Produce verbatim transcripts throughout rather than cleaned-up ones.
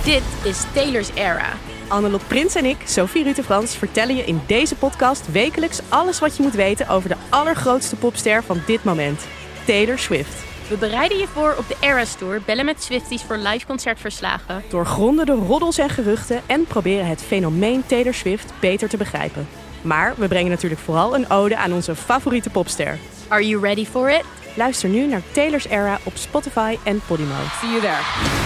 Dit is Taylor's Era. Annelot Prins en ik, Sophie Rutte-Frans, vertellen je in deze podcast wekelijks alles wat je moet weten over de allergrootste popster van dit moment, Taylor Swift. We bereiden je voor op de Eras Tour, bellen met Swifties voor live concertverslagen. Doorgronden de roddels en geruchten en proberen het fenomeen Taylor Swift beter te begrijpen. Maar we brengen natuurlijk vooral een ode aan onze favoriete popster. Are you ready for it? Luister nu naar Taylor's Era op Spotify en Podimo. See you there.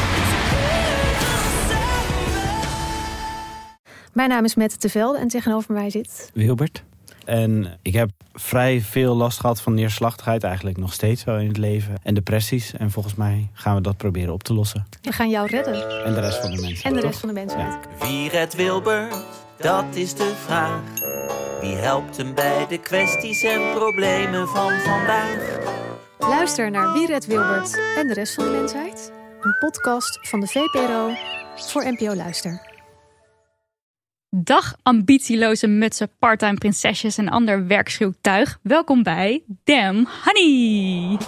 Mijn naam is Mette te Velde en tegenover mij zit Wilbert. En ik heb vrij veel last gehad van neerslachtigheid, eigenlijk nog steeds wel in het leven. En depressies. En volgens mij gaan we dat proberen op te lossen. We gaan jou redden. En de rest van de mensen. En de toch? rest van de mensen. Ja. Wie redt Wilbert? Dat is de vraag. Wie helpt hem bij de kwesties en problemen van vandaag? Luister naar Wie redt Wilbert en de rest van de mensheid. Een podcast van de V P R O voor N P O Luister. Dag ambitieloze mutsen, parttime prinsesjes en ander werkschuwtuig. Welkom bij Damn Honey.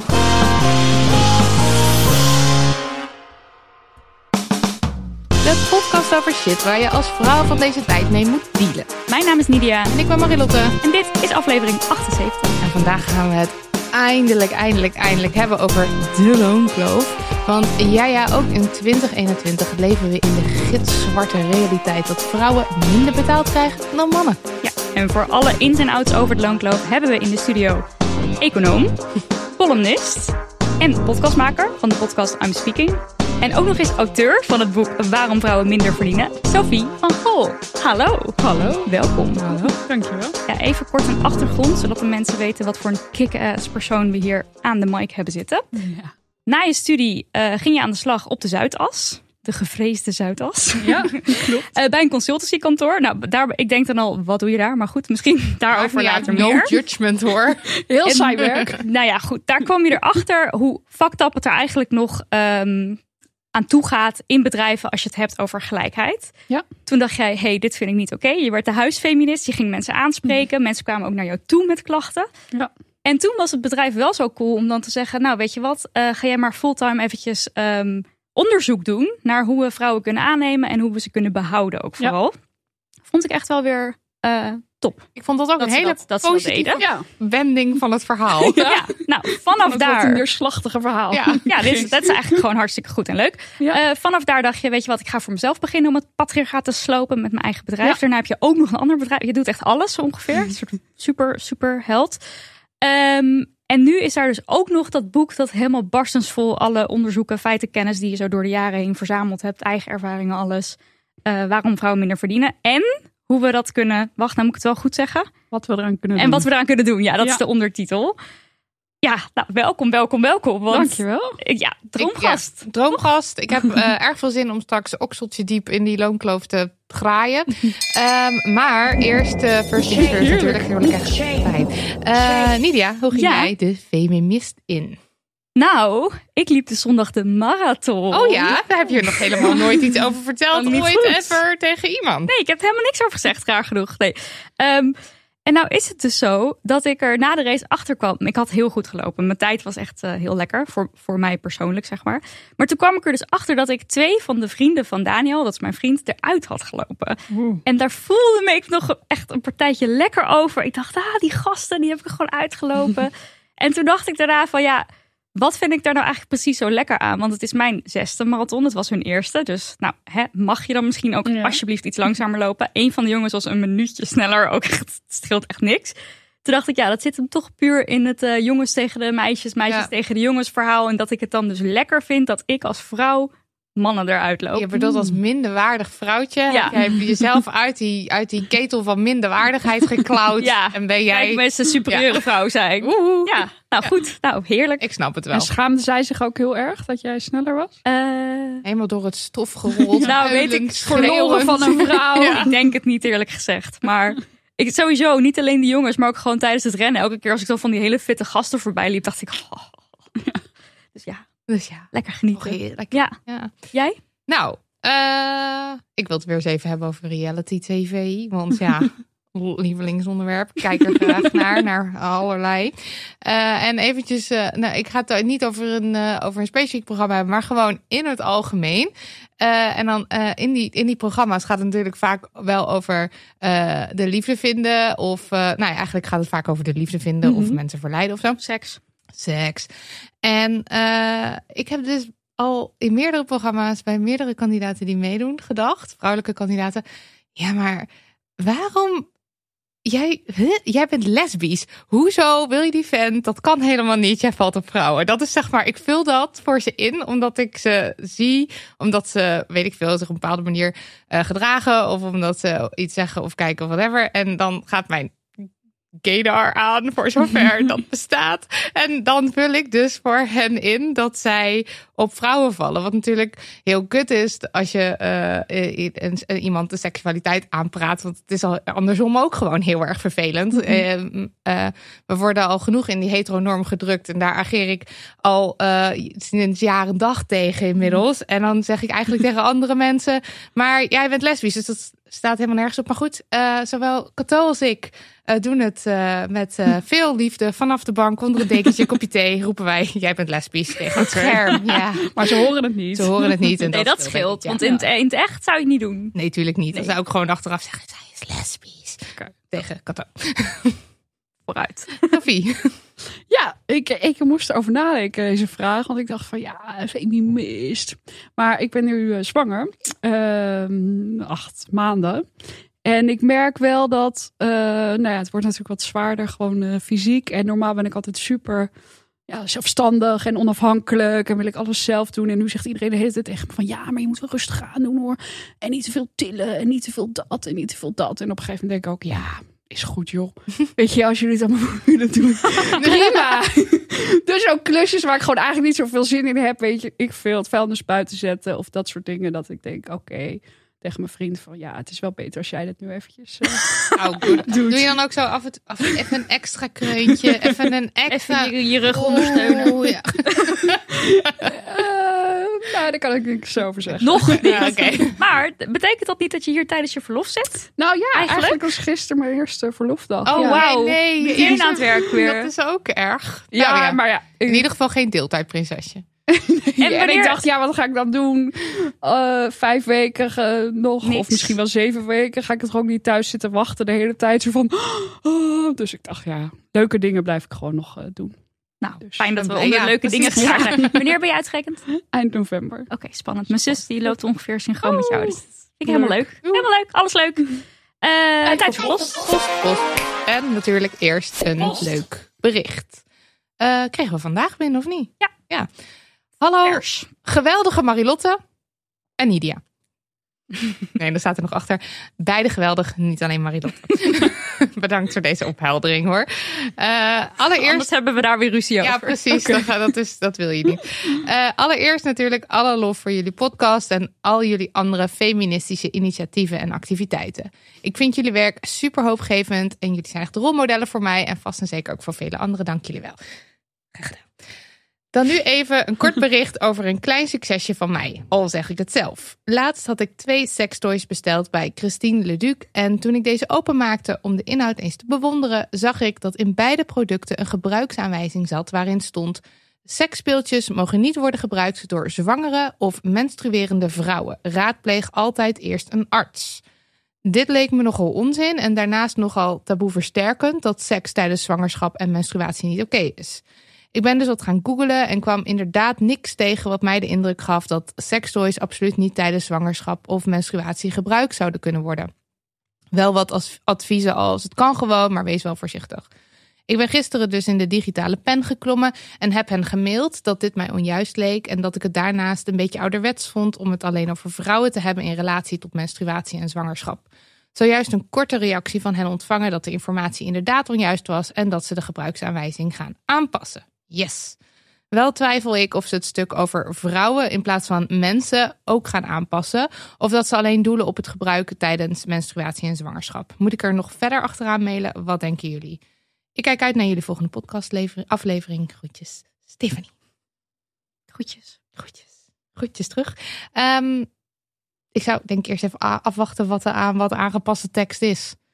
De podcast over shit waar je als vrouw van deze tijd mee moet dealen. Mijn naam is Nidia En ik ben Marilotte. en dit is aflevering achtenzeventig. En vandaag gaan we het eindelijk, eindelijk, eindelijk hebben over de loonkloof. Want ja, ja, ook in twintig eenentwintig leven we in de gitzwarte realiteit dat vrouwen minder betaald krijgen dan mannen. Ja, en voor alle ins en outs over de loonkloof hebben we in de studio econoom, columnist en podcastmaker van de podcast I'm Speaking. En ook nog eens auteur van het boek Waarom vrouwen minder verdienen, Sophie van Gol. Hallo. Hallo. Welkom. Hallo, dankjewel. Ja, even kort een achtergrond, zodat de mensen weten wat voor een kick-ass persoon we hier aan de mic hebben zitten. Ja. Na je studie uh, ging je aan de slag op de Zuidas. De gevreesde Zuidas. Ja, klopt. uh, bij een consultancykantoor. Nou, daar, ik denk dan al, wat doe je daar? Maar goed, misschien daarover later no meer. judgment hoor. Heel En, saai werk. Nou ja, goed. Daar kwam je erachter hoe fucked up het er eigenlijk nog um, aan toe gaat in bedrijven als je het hebt over gelijkheid. Ja. Toen dacht jij, hey, dit vind ik niet oké. Okay. Je werd de huisfeminist, je ging mensen aanspreken. Mensen kwamen ook naar jou toe met klachten. Ja. En toen was het bedrijf wel zo cool om dan te zeggen, nou weet je wat, uh, ga jij maar fulltime eventjes um, onderzoek doen naar hoe we vrouwen kunnen aannemen en hoe we ze kunnen behouden ook vooral. Ja. Vond ik echt wel weer uh, top. Ik vond dat ook dat een hele dat, dat positieve ja. wending van het verhaal. Ja, ja. Nou, vanaf dat daar. een neerslachtige verhaal. Ja, ja dit, is, dat is eigenlijk gewoon hartstikke goed en leuk. Ja. Uh, vanaf daar dacht je, weet je wat, ik ga voor mezelf beginnen om het patriarchaat te slopen met mijn eigen bedrijf. Ja. Daarna heb je ook nog een ander bedrijf. Je doet echt alles zo ongeveer. Een soort super, super held. Um, en nu is daar dus ook nog dat boek dat helemaal barstensvol alle onderzoeken, feiten, kennis die je zo door de jaren heen verzameld hebt, eigen ervaringen, alles. Uh, waarom vrouwen minder verdienen. En hoe we dat kunnen, wacht, nou moet ik het wel goed zeggen. Wat we eraan kunnen en doen. En wat we eraan kunnen doen, ja, dat ja. is de ondertitel. Ja, nou, welkom, welkom, welkom. Want, dankjewel. Ja, droomgast. Ik, ja, droomgast. Ik heb uh, erg veel zin om straks okseltje diep in die loonkloof te graaien. Um, maar eerst uh, First Things First natuurlijk. Daar word ik echt fijn. Uh, Nidia, hoe ging ja. jij de feminist in? Nou, ik liep de zondag de marathon. Oh ja, daar heb je nog helemaal nooit iets over verteld. Oh, ooit ever tegen iemand. Nee, ik heb helemaal niks over gezegd, graag genoeg. Nee. Um, En nou is het dus zo dat ik er na de race achter kwam. Ik had heel goed gelopen. Mijn tijd was echt uh, heel lekker. Voor, voor mij persoonlijk, zeg maar. Maar toen kwam ik er dus achter dat ik twee van de vrienden van Daniel, dat is mijn vriend, eruit had gelopen. Oeh. En daar voelde me ik nog echt een partijtje lekker over. Ik dacht, ah, die gasten, die heb ik er gewoon uitgelopen. En toen dacht ik daarna van, ja, wat vind ik daar nou eigenlijk precies zo lekker aan? Want het is mijn zesde marathon. Het was hun eerste. Dus nou, hè, mag je dan misschien ook ja. alsjeblieft iets langzamer lopen? Eén van de jongens was een minuutje sneller. Ook echt, het scheelt echt niks. Toen dacht ik, ja, dat zit hem toch puur in het uh, jongens tegen de meisjes, meisjes ja. tegen de jongens verhaal. En dat ik het dan dus lekker vind dat ik als vrouw mannen eruit loop. Je bedoelt als minderwaardig vrouwtje. Ja. Heb je jezelf uit die, uit die ketel van minderwaardigheid geklauwd. Ja. En ben jij... Kijk, mensen een superieure ja. vrouw zijn. Woehoe. Ja, nou ja. goed. Nou, heerlijk. Ik snap het wel. En schaamde zij zich ook heel erg dat jij sneller was? Uh... Helemaal door het stof gerold. Nou, weet ik, verloren van een vrouw. Ja. Ik denk het niet eerlijk gezegd. Maar ik, sowieso, niet alleen de jongens, maar ook gewoon tijdens het rennen. Elke keer als ik zo van die hele fitte gasten voorbij liep, dacht ik... Oh. Ja. Dus ja, dus ja, lekker genieten. Oh, heerlijk. Ja. ja. Jij? Nou, uh, ik wil het weer eens even hebben over reality tv. Want ja, lievelingsonderwerp. Kijk er graag naar, naar allerlei. Uh, en eventjes, uh, nou, ik ga het niet over een, uh, over een specifiek programma hebben, maar gewoon in het algemeen. Uh, en dan uh, in, die, in die programma's gaat het natuurlijk vaak wel over uh, de liefde vinden. Of, uh, nou ja, eigenlijk gaat het vaak over de liefde vinden mm-hmm. of mensen verleiden of zo. Seks. Seks. En uh, ik heb dus al in meerdere programma's bij meerdere kandidaten die meedoen gedacht, vrouwelijke kandidaten. Ja, maar waarom... Jij, huh? Jij bent lesbisch. Hoezo wil je die vent? Dat kan helemaal niet. Jij valt op vrouwen. Dat is zeg maar, ik vul dat voor ze in, omdat ik ze zie, omdat ze, weet ik veel, zich op een bepaalde manier uh, gedragen, of omdat ze iets zeggen of kijken of whatever. En dan gaat mijn gaydar aan, voor zover dat bestaat. En dan vul ik dus voor hen in dat zij op vrouwen vallen. Wat natuurlijk heel kut is als je uh, iemand de seksualiteit aanpraat. Want het is al andersom ook gewoon heel erg vervelend. Mm-hmm. Uh, uh, we worden al genoeg in die heteronorm gedrukt. En daar ageer ik al uh, sinds jaren dag tegen inmiddels. En dan zeg ik eigenlijk tegen andere mensen, maar jij bent lesbisch, dus dat staat helemaal nergens op. Maar goed, uh, zowel Cato als ik uh, doen het uh, met uh, veel liefde. Vanaf de bank, onder een dekentje, kopje thee, roepen wij, jij bent lesbisch tegen het scherm. Ja. Maar ze horen het niet. Ze horen het niet. En nee, dat, dat scheelt. Want in het, in het echt zou je het niet doen. Nee, tuurlijk niet. Nee. Dan zou ik gewoon achteraf zeggen, zij is lesbisch. Okay. Tegen Cato. Vooruit. Sophie. Ja, ik, ik moest erover nadenken, deze vraag. Want ik dacht van, ja, feminist. Maar ik ben nu uh, zwanger. Uh, acht maanden. En ik merk wel dat, uh, nou ja, het wordt natuurlijk wat zwaarder, gewoon uh, fysiek. En normaal ben ik altijd super ja, zelfstandig en onafhankelijk. En wil ik alles zelf doen. En nu zegt iedereen de hele tijd tegen me van, ja, maar je moet wel rustig aan doen hoor. En niet te veel tillen en niet te veel dat en niet te veel dat. En op een gegeven moment denk ik ook, ja, is goed joh. Weet je, als jullie het allemaal willen doen, prima. Dus ook klusjes waar ik gewoon eigenlijk niet zoveel zin in heb. Weet je, ik veel het vuilnis buiten zetten of dat soort dingen. Dat ik denk, oké, okay, tegen mijn vriend van, ja, het is wel beter als jij dat nu eventjes uh, oh, doet. Doe je dan ook zo af en toe af, even een extra kreuntje, even een extra... Even je, je rug ondersteunen. Oh, ja. uh, nou, daar kan ik niks over zeggen. Nog niet. Ja, okay. Maar betekent dat niet dat je hier tijdens je verlof zit? Nou ja, eigenlijk, eigenlijk was gisteren mijn eerste verlofdag. Oh, ja. wauw. Nee, nee. Meteen aan het werk weer. Dat is ook erg. Ja, nou, ja. maar ja. In ieder geval geen deeltijdprinsesje. En, en ik dacht, ja, wat ga ik dan doen? Uh, vijf weken uh, nog, Niks. Of misschien wel zeven weken. Ga ik het gewoon niet thuis zitten wachten de hele tijd. Zo van, oh. Dus ik dacht, ja, leuke dingen blijf ik gewoon nog uh, doen. Nou, dus, fijn dat we onder ja, leuke precies. dingen gestaan zijn. Wanneer ben je uitgerekend? Eind november. Oké, okay, spannend. Mijn zus die loopt ongeveer synchroon oh. met jou. Dus dat vind ik helemaal leuk. Helemaal leuk, alles leuk. Uh, tijd voor post. Post, post. En natuurlijk eerst een post. leuk bericht. Uh, kregen we vandaag binnen of niet? Ja. Ja. Hallo, Vers. geweldige Marilotte en Nidia. Nee, daar staat er nog achter. Beide geweldig, niet alleen Marilotte. Bedankt voor deze opheldering hoor. Uh, allereerst... Anders hebben we daar weer ruzie over. Ja, precies. Okay. Dat, dat, is, dat wil je niet. Uh, allereerst natuurlijk alle lof voor jullie podcast en al jullie andere feministische initiatieven en activiteiten. Ik vind jullie werk super hoopgevend en jullie zijn echt rolmodellen voor mij en vast en zeker ook voor vele anderen. Dank jullie wel. Graag gedaan. Dan nu even een kort bericht over een klein succesje van mij. Al zeg ik het zelf. Laatst had ik twee sextoys besteld bij Christine Leduc. En toen ik deze openmaakte om de inhoud eens te bewonderen, zag ik dat in beide producten een gebruiksaanwijzing zat waarin stond: seksspeeltjes mogen niet worden gebruikt door zwangere of menstruerende vrouwen. Raadpleeg altijd eerst een arts. Dit leek me nogal onzin en daarnaast nogal taboeversterkend dat seks tijdens zwangerschap en menstruatie niet oké okay is. Ik ben dus wat gaan googlen en kwam inderdaad niks tegen wat mij de indruk gaf dat sekstoys absoluut niet tijdens zwangerschap of menstruatie gebruikt zouden kunnen worden. Wel wat als adviezen als het kan gewoon, maar wees wel voorzichtig. Ik ben gisteren dus in de digitale pen geklommen en heb hen gemaild dat dit mij onjuist leek en dat ik het daarnaast een beetje ouderwets vond om het alleen over vrouwen te hebben in relatie tot menstruatie en zwangerschap. Zojuist een korte reactie van hen ontvangen dat de informatie inderdaad onjuist was en dat ze de gebruiksaanwijzing gaan aanpassen. Yes. Wel twijfel ik of ze het stuk over vrouwen in plaats van mensen ook gaan aanpassen. Of dat ze alleen doelen op het gebruiken tijdens menstruatie en zwangerschap. Moet ik er nog verder achteraan mailen? Wat denken jullie? Ik kijk uit naar jullie volgende podcastaflevering. Groetjes, Stephanie. Groetjes. Groetjes. Groetjes terug. Um, ik zou denk ik eerst even afwachten wat de aan, wat de aangepaste tekst is.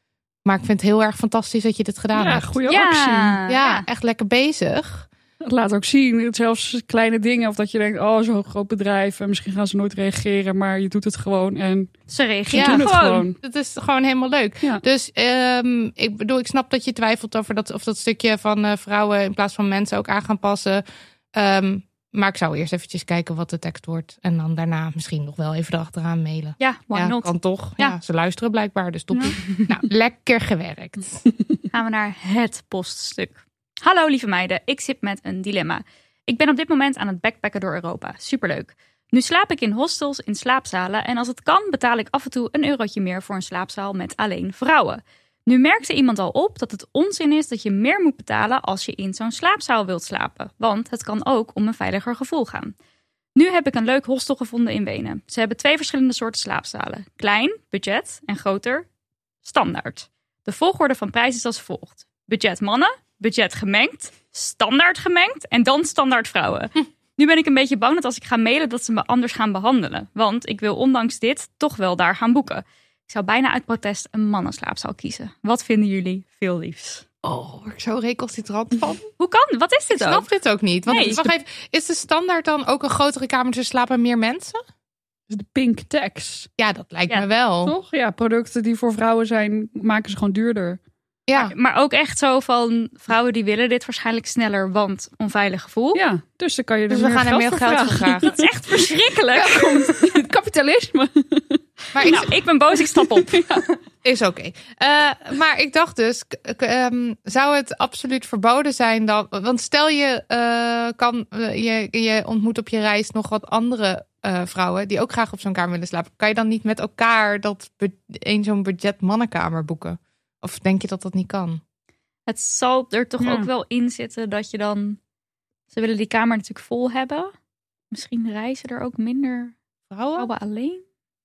Maar ik vind het heel erg fantastisch dat je dit gedaan Ja, hebt. goede Ja. actie. Ja, Ja. echt lekker bezig. Het laat ook zien, zelfs kleine dingen. Of dat je denkt, oh, zo'n groot bedrijf. En misschien gaan ze nooit reageren. Maar je doet het gewoon. En Ze ze reageren doen het gewoon. gewoon. Dat is gewoon helemaal leuk. Ja. Dus um, ik bedoel, ik snap dat je twijfelt over dat, of dat stukje van uh, vrouwen in plaats van mensen ook aan gaan passen. Um, maar ik zou eerst eventjes kijken wat de tekst wordt. En dan daarna misschien nog wel even erachteraan mailen. Ja, why Ja, not? kan toch. Ja. Ja. Ze luisteren blijkbaar, dus toppie. Nou, lekker gewerkt. Gaan we naar het poststuk. Hallo lieve meiden, ik zit met een dilemma. Ik ben op dit moment aan het backpacken door Europa. Superleuk. Nu slaap ik in hostels, in slaapzalen en als het kan betaal ik af en toe een eurotje meer voor een slaapzaal met alleen vrouwen. Nu merkte iemand al op dat het onzin is dat je meer moet betalen als je in zo'n slaapzaal wilt slapen. Want het kan ook om een veiliger gevoel gaan. Nu heb ik een leuk hostel gevonden in Wenen. Ze hebben twee verschillende soorten slaapzalen. Klein, budget en groter, standaard. De volgorde van prijs is als volgt. Budget mannen, budget gemengd, standaard gemengd en dan standaard vrouwen. Hm. Nu ben ik een beetje bang dat als ik ga mailen dat ze me anders gaan behandelen. Want ik wil ondanks dit toch wel daar gaan boeken. Ik zou bijna uit protest een mannenslaapzaal kiezen. Wat vinden jullie? Veel liefs. Oh, word ik zo recalcitrant van. Hoe kan? Wat is dit Ik ook? snap dit ook niet. Want Nee. wacht even, is de standaard dan ook een grotere kamer, dus er slapen meer mensen? Dus de pink tax. Ja, dat lijkt Ja, me wel. Toch? Ja, producten die voor vrouwen zijn, maken ze gewoon duurder. Ja. Maar ook echt zo van vrouwen die willen dit waarschijnlijk sneller, want onveilig gevoel. Ja, dus dan kan je er Dus we meer gaan er geld meer voor geld voor vragen. vragen. Dat is echt verschrikkelijk. Het kapitalisme. Maar ik, Nou, ik ben boos, ik stap op. is oké. Uh, maar ik dacht dus, k- k- um, zou het absoluut verboden zijn dan? Want stel je, uh, kan, uh, je, je ontmoet op je reis nog wat andere uh, vrouwen die ook graag op zo'n kamer willen slapen. Kan je dan niet met elkaar dat bu- een zo'n budget mannenkamer boeken? Of denk je dat dat niet kan? Het zal er toch Ja. ook wel in zitten dat je dan... Ze willen die kamer natuurlijk vol hebben. Misschien reizen er ook minder Vrouwen? vrouwen alleen.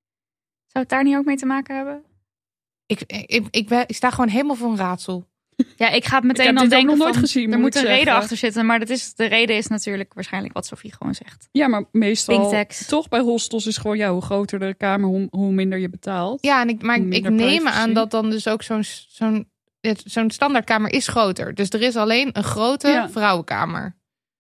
Zou het daar niet ook mee te maken hebben? Ik, ik, ik, ben, ik sta gewoon helemaal voor een raadsel. Ja, ik ga het meteen heb dan dit ook denken nog nooit van, gezien, er moet moet ik een reden zeggen. achter zitten. Maar dat is, de reden is natuurlijk waarschijnlijk wat Sophie gewoon zegt. Ja, maar meestal Pink tax. toch bij hostels is gewoon, ja, hoe groter de kamer, hoe, hoe minder je betaalt. Ja, en ik, maar ik, ik Minder neem privacy. aan dat dan dus ook zo'n zo'n zo'n standaardkamer is groter. Dus er is alleen een grote Ja. vrouwenkamer.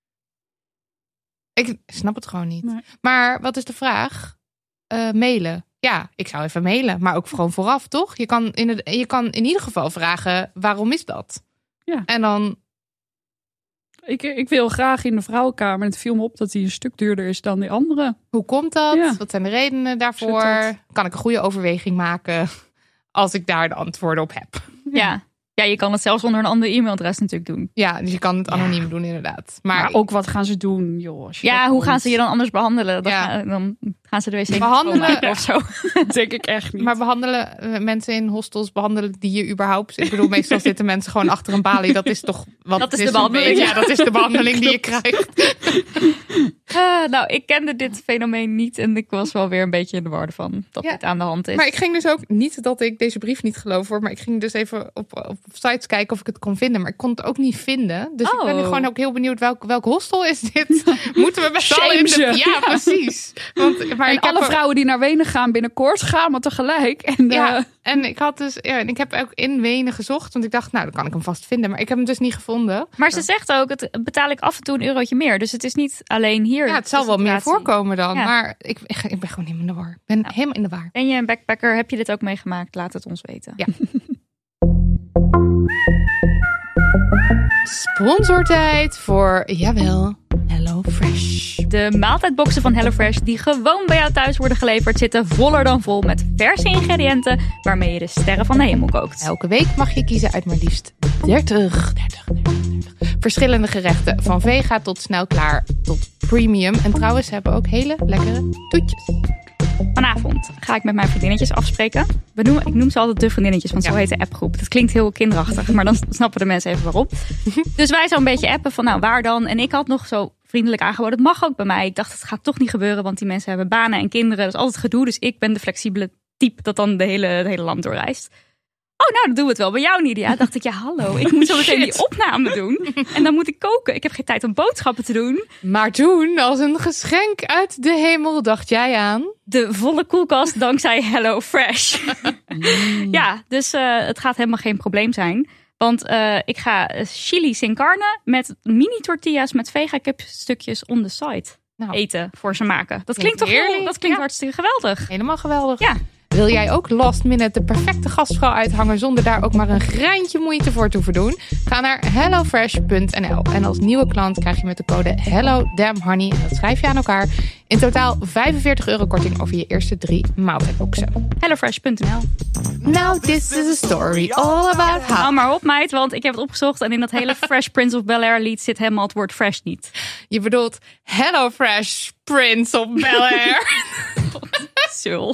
Ik snap het gewoon niet. Nee. Maar wat is de vraag? Uh, mailen. Ja, ik zou even mailen. Maar ook gewoon vooraf, toch? Je kan in, het, je kan in ieder geval vragen, waarom is dat? Ja. En dan... Ik, ik wil graag in de vrouwenkamer. En het viel me op dat die een stuk duurder is dan die andere. Hoe komt dat? Ja. Wat zijn de redenen daarvoor? Zit dat? Kan ik een goede overweging maken als ik daar de antwoorden op heb? Ja. Ja, je kan het zelfs onder een ander e-mailadres natuurlijk doen. Ja, dus je kan het anoniem doen inderdaad. Maar, Maar ook wat gaan ze doen, joh. Als je Ja, dat hoe gaan komt. ze je dan anders behandelen? Dan, Ja. gaan, dan gaan ze de wc Behandelen- schoonmaken of zo. denk ik echt niet. Maar behandelen uh, mensen in hostels, behandelen die je überhaupt? Ik bedoel, meestal zitten mensen gewoon achter een balie. Dat is toch wat Dat is het de behandeling. een beetje. Ja, dat is de behandeling die je krijgt. Ah, nou, ik kende dit fenomeen niet en ik was wel weer een beetje in de war van dat Ja. dit aan de hand is. Maar ik ging dus ook, niet dat ik deze brief niet geloof hoor, maar ik ging dus even op, op sites kijken of ik het kon vinden. Maar ik kon het ook niet vinden. Dus ik ben nu Oh. gewoon ook heel benieuwd, welk, welk hostel is dit? Moeten we met z'n allen in de... Shame ze. Ja, precies. Want, maar en ik heb alle er- vrouwen die naar Wenen gaan binnenkort, gaan maar tegelijk. En, Ja, eh, en ik had dus, ja, en ik heb ook in Wenen gezocht, want ik dacht, nou, dan kan ik hem vast vinden. Maar ik heb hem dus niet gevonden. Maar ze zegt ook, het betaal ik af en toe een eurotje meer. Dus het is niet alleen hier. Ja, het zal de wel meer situatie. voorkomen dan. Ja. Maar ik, ik, ik ben gewoon helemaal in de war. Ik ben helemaal in de war. Ben je een backpacker? Heb je dit ook meegemaakt? Laat het ons weten. Ja. Sponsortijd voor, jawel, HelloFresh. De maaltijdboxen van HelloFresh die gewoon bij jou thuis worden geleverd zitten voller dan vol met verse ingrediënten waarmee je de sterren van de hemel kookt. Elke week mag je kiezen uit maar liefst dertig, dertig, dertig, dertig verschillende gerechten. Van vega tot snel klaar tot premium. En trouwens, ze hebben ook hele lekkere toetjes. Vanavond ga ik met mijn vriendinnetjes afspreken. We noemen, ik noem ze altijd de vriendinnetjes, want Ja. zo heet de appgroep. Dat klinkt heel kinderachtig, maar dan snappen de mensen even waarom. Dus wij zo een beetje appen van, nou, waar dan? En ik had nog zo vriendelijk aangeboden, het mag ook bij mij. Ik dacht, het gaat toch niet gebeuren, want die mensen hebben banen en kinderen. Dat is altijd gedoe, dus ik ben de flexibele type dat dan de hele, het hele land doorreist. oh, nou, dan doen we het wel bij jou, Nidia. Dacht ik, ja, hallo, ik moet zo meteen die opname doen. En dan moet ik koken. Ik heb geen tijd om boodschappen te doen. Maar toen, als een geschenk uit de hemel, dacht jij aan... De volle koelkast dankzij HelloFresh. mm. Ja, dus uh, het gaat helemaal geen probleem zijn. Want uh, ik ga chili sin carne met mini tortillas met vega kipstukjes on the side nou, eten voor ze maken. Dat klinkt, klinkt toch heel, dat klinkt ja. hartstikke geweldig. Helemaal geweldig. Ja. Wil jij ook last minute de perfecte gastvrouw uithangen zonder daar ook maar een greintje moeite voor te hoeven doen? Ga naar hellofresh punt n l en als nieuwe klant krijg je met de code HelloDamnHoney, en dat schrijf je aan elkaar, in totaal vijfenveertig euro korting over je eerste drie maaltijdboxen. hellofresh punt n l. Now this is a story all about how... Hou maar op, meid, want ik heb het opgezocht en in dat hele Fresh Prince of Bel-Air lied zit helemaal het woord fresh niet. Je bedoelt Hello Fresh Prince of Bel-Air. Zul.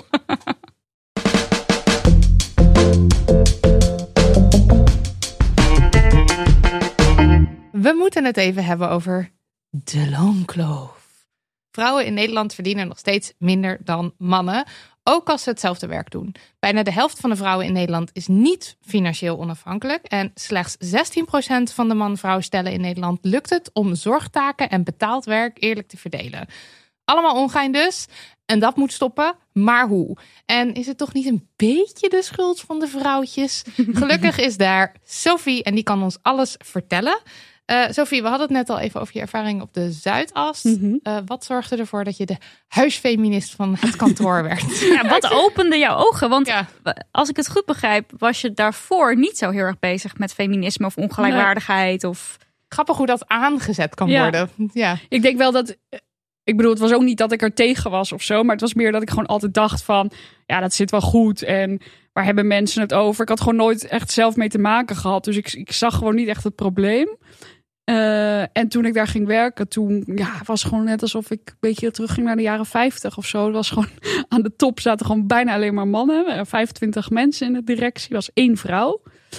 We moeten het even hebben over de loonkloof. Vrouwen in Nederland verdienen nog steeds minder dan mannen, ook als ze hetzelfde werk doen. Bijna de helft van de vrouwen in Nederland is niet financieel onafhankelijk en slechts zestien procent van de man-vrouw stellen in Nederland lukt het om zorgtaken en betaald werk eerlijk te verdelen. Allemaal ongein dus. En dat moet stoppen. Maar hoe? En is het toch niet een beetje de schuld van de vrouwtjes? Gelukkig is daar Sophie en die kan ons alles vertellen. Uh, Sophie, we hadden het net al even over je ervaring op de Zuidas. Mm-hmm. Uh, wat zorgde ervoor dat je de huisfeminist van het kantoor werd? Ja, wat opende jouw ogen? Want ja. als ik het goed begrijp, was je daarvoor niet zo heel erg bezig met feminisme of ongelijkwaardigheid. Nee. Of... Grappig hoe dat aangezet kan ja. worden. Ja. Ik denk wel dat... Ik bedoel, het was ook niet dat ik er tegen was of zo. Maar het was meer dat ik gewoon altijd dacht van... Ja, dat zit wel goed. En waar hebben mensen het over? Ik had gewoon nooit echt zelf mee te maken gehad. Dus ik, ik zag gewoon niet echt het probleem. Uh, en toen ik daar ging werken, toen ja, was het gewoon net alsof ik een beetje terugging naar de jaren vijftig of zo. Het was gewoon aan de top zaten gewoon bijna alleen maar mannen. vijfentwintig mensen in de directie, was één vrouw.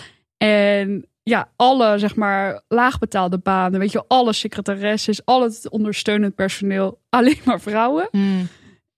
En ja, alle zeg maar laagbetaalde banen, weet je, alle secretaresses, al het ondersteunend personeel, alleen maar vrouwen. Mm.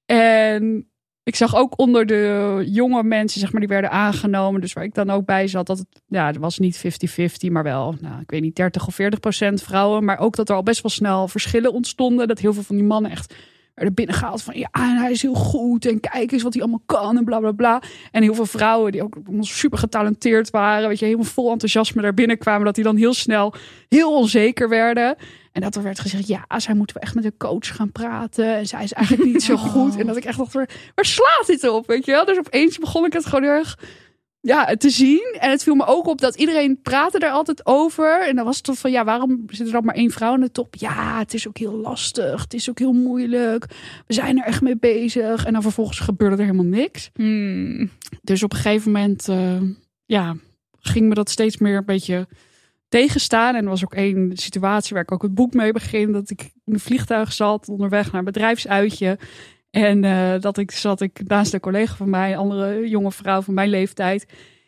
En ik zag ook onder de jonge mensen, zeg maar, die werden aangenomen. Dus waar ik dan ook bij zat, dat het, ja, het was niet vijftig vijftig, maar wel, nou, ik weet niet, dertig of veertig procent vrouwen. Maar ook dat er al best wel snel verschillen ontstonden. Dat heel veel van die mannen echt werden binnengehaald van, ja, hij is heel goed. En kijk eens wat hij allemaal kan en bla, bla, bla. En heel veel vrouwen die ook super getalenteerd waren. Weet je, helemaal vol enthousiasme daar binnenkwamen. Dat die dan heel snel heel onzeker werden. En dat er werd gezegd, ja, zij moeten we echt met een coach gaan praten. En zij is eigenlijk niet zo goed. En dat ik echt dacht, waar, waar slaat dit op? Weet je wel? Dus opeens begon ik het gewoon heel erg ja, te zien. En het viel me ook op dat iedereen praatte er altijd over. En dan was het toch van, ja, waarom zit er dan maar één vrouw aan de top? Ja, het is ook heel lastig. Het is ook heel moeilijk. We zijn er echt mee bezig. En dan vervolgens gebeurde er helemaal niks. Hmm. Dus op een gegeven moment, uh, ja, ging me dat steeds meer een beetje tegenstaan. En er was ook één situatie waar ik ook het boek mee begin. Dat ik in een vliegtuig zat, onderweg naar een bedrijfsuitje. En uh, dat ik zat ik naast een collega van mij, een andere jonge vrouw van mijn leeftijd.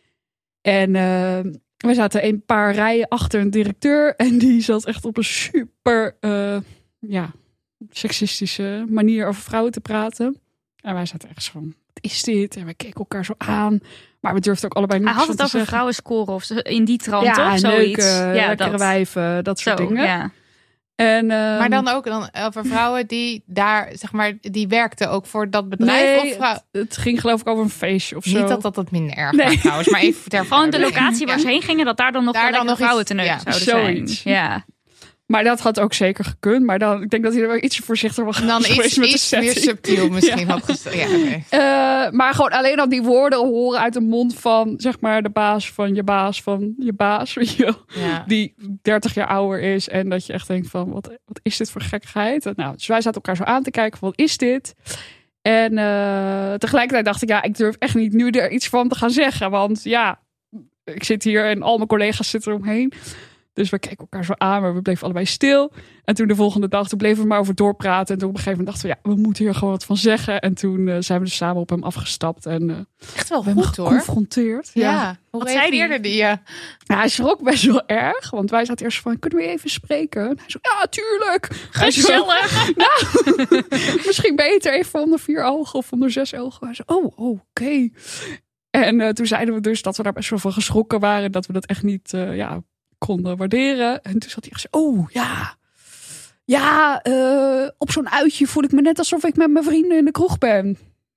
En uh, we zaten een paar rijen achter een directeur. En die zat echt op een super uh, ja, seksistische manier over vrouwen te praten. En wij zaten echt zo van, wat is dit? En we keken elkaar zo aan. Maar we durfden ook allebei niks van te zeggen. Hij had het over vrouwenscoren of in die trant, ja, of zoiets. Neuken, ja, lekkere dat. wijven, dat soort zo, dingen. Ja. En, um, maar dan ook dan over vrouwen die daar, zeg maar, die werkten ook voor dat bedrijf? Nee, of vrouw... het, het ging geloof ik over een feestje of zo. Niet dat dat het minder erg nee. was trouwens, maar even ter gewoon de locatie waar ja. ze heen gingen, dat daar dan nog daar dan nog vrouwen te neuken ja. zouden Zoiets. zijn. Ja. Maar dat had ook zeker gekund. Maar dan, ik denk dat hij er wel iets voorzichtiger was dan geweest met iets meer subtiel misschien ja. had gesteld. Ja, okay. uh, maar gewoon alleen al die woorden horen uit de mond van, zeg maar, de baas van je baas van je baas. Weet je wel, ja. Die dertig jaar ouder is. En dat je echt denkt van, wat, wat is dit voor gekkigheid? Nou, dus wij zaten elkaar zo aan te kijken van, wat is dit? En uh, tegelijkertijd dacht ik, ja, ik durf echt niet nu er iets van te gaan zeggen. Want ja, ik zit hier en al mijn collega's zitten eromheen. Dus we keken elkaar zo aan, maar we bleven allebei stil. En toen de volgende dag, toen bleven we maar over doorpraten. En toen op een gegeven moment dachten we, ja, we moeten hier gewoon wat van zeggen. En toen uh, zijn we dus samen op hem afgestapt. En uh, echt wel we goed, hem hoor. Geconfronteerd. Ja. ja. Hoe wat reageerde die? Ja. Ja, hij schrok best wel erg. Want wij zaten eerst van, kunnen we even spreken? En hij zo, ja, tuurlijk. Gezellig. Nou, misschien beter even onder vier ogen of onder zes ogen. Hij zo, oh, oké. Okay. En uh, toen zeiden we dus dat we daar best wel van geschrokken waren. Dat we dat echt niet uh, ja, konden waarderen. En toen zat hij echt zo, oh ja... Ja, uh, op zo'n uitje voel ik me net alsof ik met mijn vrienden in de kroeg ben.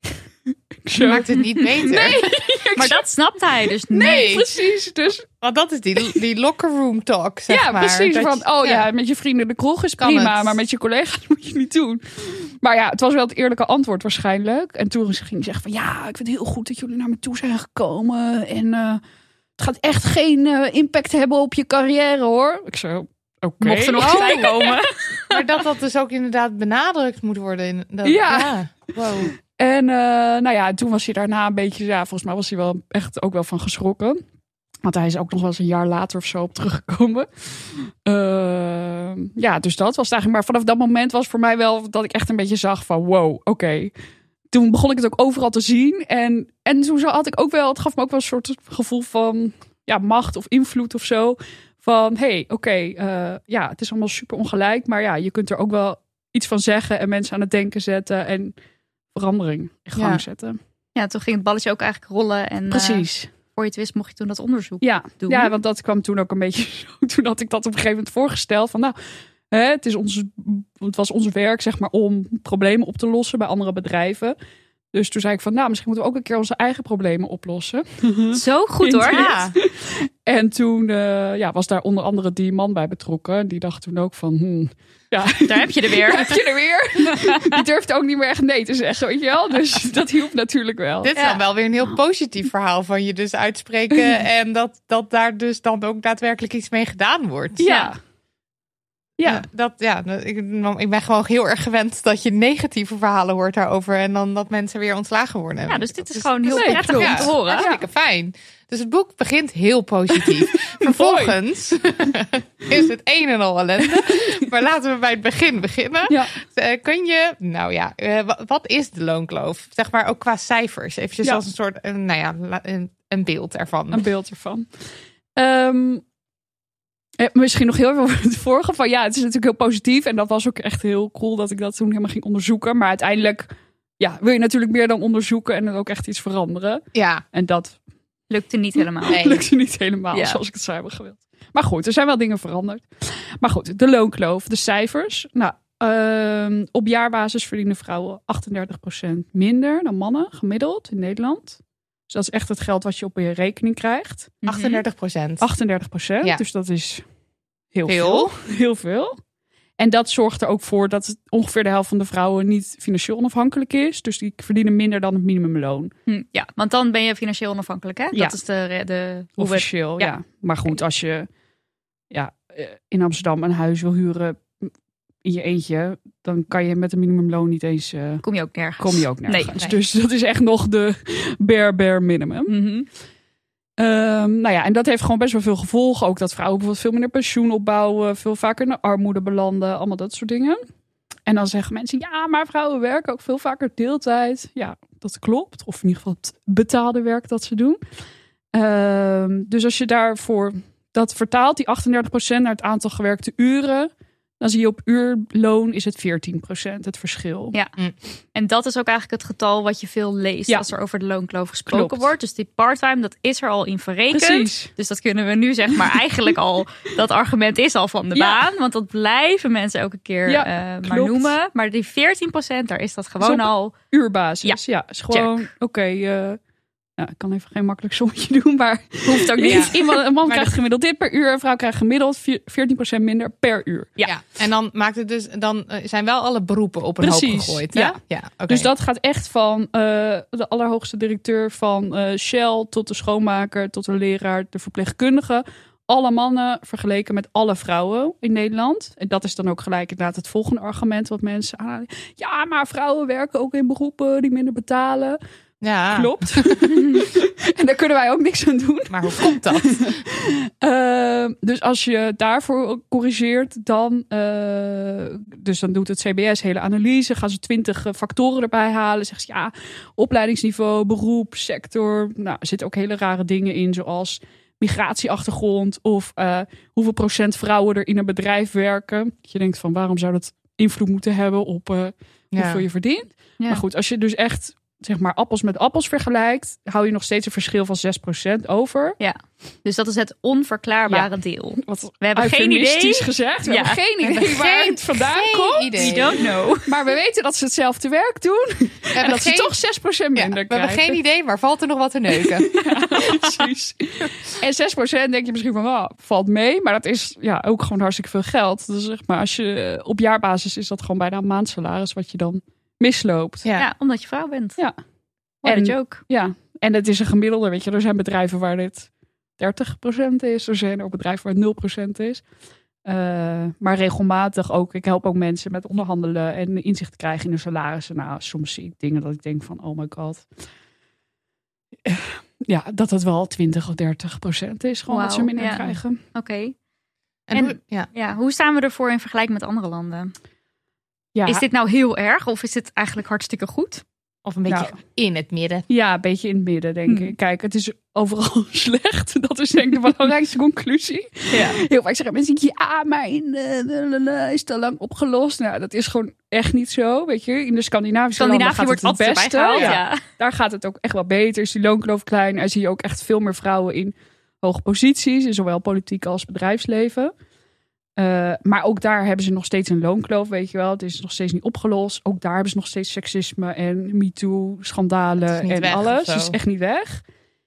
Je maakt het niet beter. Nee, maar dat snapt hij dus niet. Nee, precies. Dus, want dat is die, die locker room talk, zeg ja, maar. precies. Dat van, je, oh ja. ja, met je vrienden in de kroeg is kan prima. het. Maar met je collega's moet je niet doen. Maar ja, het was wel het eerlijke antwoord waarschijnlijk. En toen ging hij zeggen van, ja, ik vind het heel goed dat jullie naar me toe zijn gekomen. En uh, het gaat echt geen uh, impact hebben op je carrière, hoor. Ik zo... Okay. Mocht er nog bij komen. Maar dat dat dus ook inderdaad benadrukt moet worden. In, dat, ja. ja. Wow. En uh, nou ja, toen was hij daarna een beetje... Ja, volgens mij was hij wel echt ook wel van geschrokken. Want hij is ook nog wel eens een jaar later of zo op teruggekomen. Uh, ja, dus dat was het eigenlijk. Maar vanaf dat moment was voor mij wel dat ik echt een beetje zag van... Wow, oké. Okay. Toen begon ik het ook overal te zien. En, en toen had ik ook wel... Het gaf me ook wel een soort gevoel van... Ja, macht of invloed of zo... Van, hé, hey, oké, okay, uh, ja, het is allemaal super ongelijk. Maar ja, je kunt er ook wel iets van zeggen en mensen aan het denken zetten. En verandering in gang ja. zetten. Ja, toen ging het balletje ook eigenlijk rollen. En, precies. Uh, voor je het wist mocht je toen dat onderzoek ja. doen. Ja, want dat kwam toen ook een beetje zo. Toen had ik dat op een gegeven moment voorgesteld. Van nou, hè, het, is ons, het was ons werk, zeg maar, om problemen op te lossen bij andere bedrijven. Dus toen zei ik van, nou, misschien moeten we ook een keer onze eigen problemen oplossen. Zo goed hoor. Ja. En toen uh, ja, was daar onder andere die man bij betrokken. Die dacht toen ook van, hmm, ja, daar heb je er weer. Daar heb je er weer. Die durfde ook niet meer echt nee te zeggen, weet je wel. Dus dat hielp natuurlijk wel. Dit is ja. dan wel weer een heel positief verhaal van je dus uitspreken. En dat, dat daar dus dan ook daadwerkelijk iets mee gedaan wordt. Ja. ja. Ja, dat, ja ik, ik ben gewoon heel erg gewend dat je negatieve verhalen hoort daarover. En dan dat mensen weer ontslagen worden. Ja, dus dit is dus, gewoon heel nee, prettig ja, om te horen. Hartstikke fijn. Dus het boek begint heel positief. Vervolgens is het een en al ellende. Maar laten we bij het begin beginnen. Ja. Uh, kun je, nou ja, uh, wat is de loonkloof? Zeg maar ook qua cijfers. Eventjes ja. als een soort, uh, nou ja, een, een beeld ervan. Een beeld ervan. Um, Eh, misschien nog heel even over het vorige. Van ja, het is natuurlijk heel positief. En dat was ook echt heel cool dat ik dat toen helemaal ging onderzoeken. Maar uiteindelijk ja, wil je natuurlijk meer dan onderzoeken en ook echt iets veranderen. Ja. En dat lukte niet helemaal. Nee. lukte niet helemaal ja. zoals ik het zou hebben gewild. Maar goed, er zijn wel dingen veranderd. Maar goed, de loonkloof, de cijfers. Nou, uh, op jaarbasis verdienen vrouwen achtendertig procent minder dan mannen, gemiddeld in Nederland. Dus dat is echt het geld wat je op je rekening krijgt. achtendertig procent. achtendertig procent, Ja. dus dat is heel Veel. veel. Heel veel. En dat zorgt er ook voor dat ongeveer de helft van de vrouwen niet financieel onafhankelijk is. Dus die verdienen minder dan het minimumloon. Hm, ja, want dan ben je financieel onafhankelijk, hè? Ja. Dat is de... de hoe we- Officieel, ja. ja. Maar goed, als je ja, in Amsterdam een huis wil huren in je eentje, dan kan je met een minimumloon niet eens... Uh, kom je ook nergens. kom je ook nergens. Nee, nee. Dus dat is echt nog de bare, bare minimum. Mm-hmm. Um, nou ja, en dat heeft gewoon best wel veel gevolgen. Ook dat vrouwen bijvoorbeeld veel minder pensioen opbouwen, veel vaker in de armoede belanden, allemaal dat soort dingen. En dan zeggen mensen, ja, maar vrouwen werken ook veel vaker deeltijd. Ja, dat klopt. Of in ieder geval het betaalde werk dat ze doen. Um, dus als je daarvoor dat vertaalt, die achtendertig procent naar het aantal gewerkte uren, dan zie je op uurloon is het veertien procent het verschil. Ja, en dat is ook eigenlijk het getal wat je veel leest Ja. als er over de loonkloof gesproken Klopt. wordt. Dus die parttime, dat is er al in verrekend. Precies. Dus dat kunnen we nu zeg maar eigenlijk al, dat argument is al van de Ja. baan. Want dat blijven mensen elke keer Ja, uh, maar klopt. noemen. Maar die veertien procent, daar is dat gewoon Is op al... Uurbasis, ja. Is gewoon, oké, okay, uh, nou, ik kan even geen makkelijk sommetje doen, maar Hoeft ook niet. Ja. Iemand, een man Maar krijgt de- gemiddeld dit per uur, een vrouw krijgt gemiddeld veertien procent minder per uur. Ja. Ja. En dan maakt het dus, dan uh, zijn wel alle beroepen op een Precies, hoop gegooid. Hè? ja. ja oké. Dus dat gaat echt van uh, de allerhoogste directeur van uh, Shell tot de schoonmaker, tot de leraar, de verpleegkundige. Alle mannen vergeleken met alle vrouwen in Nederland. En dat is dan ook gelijk inderdaad het volgende argument wat mensen aanhalen. Ja, maar vrouwen werken ook in beroepen die minder betalen. ja. Klopt. En daar kunnen wij ook niks aan doen. Maar hoe komt dat? Uh, dus als je daarvoor corrigeert, dan, uh, dus dan doet het C B S hele analyse, gaan ze twintig factoren erbij halen. Zeggen ze ja, opleidingsniveau, beroep, sector. Nou, er zitten ook hele rare dingen in, zoals migratieachtergrond of uh, hoeveel procent vrouwen er in een bedrijf werken. Je denkt van waarom zou dat invloed moeten hebben op uh, Ja. hoeveel je verdient. Ja. Maar goed, als je dus echt zeg maar appels met appels vergelijkt, hou je nog steeds een verschil van zes procent over. Ja, dus dat is het onverklaarbare Ja. deel. Wat We hebben geen idee. eufemistisch gezegd. We Ja. hebben geen We idee hebben waar geen- het vandaan geen komt. idee. We don't know. Maar we weten dat ze hetzelfde werk doen. We En hebben dat geen, ze toch zes procent ja, minder we hebben krijgen. geen idee, maar valt er nog wat te neuken? Precies. En zes procent denk je misschien van, oh, valt mee. Maar dat is ja, ook gewoon hartstikke veel geld. Dus zeg maar, als je op jaarbasis is dat gewoon bijna een maandsalaris wat je dan misloopt. Ja. Ja, omdat je vrouw bent. Ja. What En- a joke. Ja, en het is een gemiddelde, weet je. Er zijn bedrijven waar dit dertig procent is. Er zijn ook bedrijven waar het nul procent is. Uh, maar regelmatig ook. Ik help ook mensen met onderhandelen en inzicht krijgen in hun salarissen. Nou, soms zie ik dingen dat ik denk van, oh my god. Uh, Ja, dat het wel twintig of dertig procent is. Gewoon wat ze Wauw, minder ja. krijgen. Oké. En, En- hoe- ja. Ja, hoe staan we ervoor in vergelijking met andere landen? Ja, Is dit nou heel erg of is dit eigenlijk hartstikke goed? Of een beetje Nou. in het midden. ja, een beetje in het midden, denk Hmm. ik. Kijk, het is overal slecht. Dat is denk ik de belangrijkste conclusie. Ja. Heel vaak zeggen mensen, ja, maar in uh, is te lang opgelost. Nou, dat is gewoon echt niet zo, weet je. In de Scandinavische landen Scandinavië gaat wordt het het altijd erbij beste. gehaald. Ja. Ja. Daar gaat het ook echt wel beter. Is die loonkloof klein. Er zie je ook echt veel meer vrouwen in hoge posities. In zowel politiek als bedrijfsleven. Uh, maar ook daar hebben ze nog steeds een loonkloof, weet je wel. Het is nog steeds niet opgelost. Ook daar hebben ze nog steeds seksisme en MeToo, schandalen Het is niet en weg of alles. zo. Het is echt niet weg.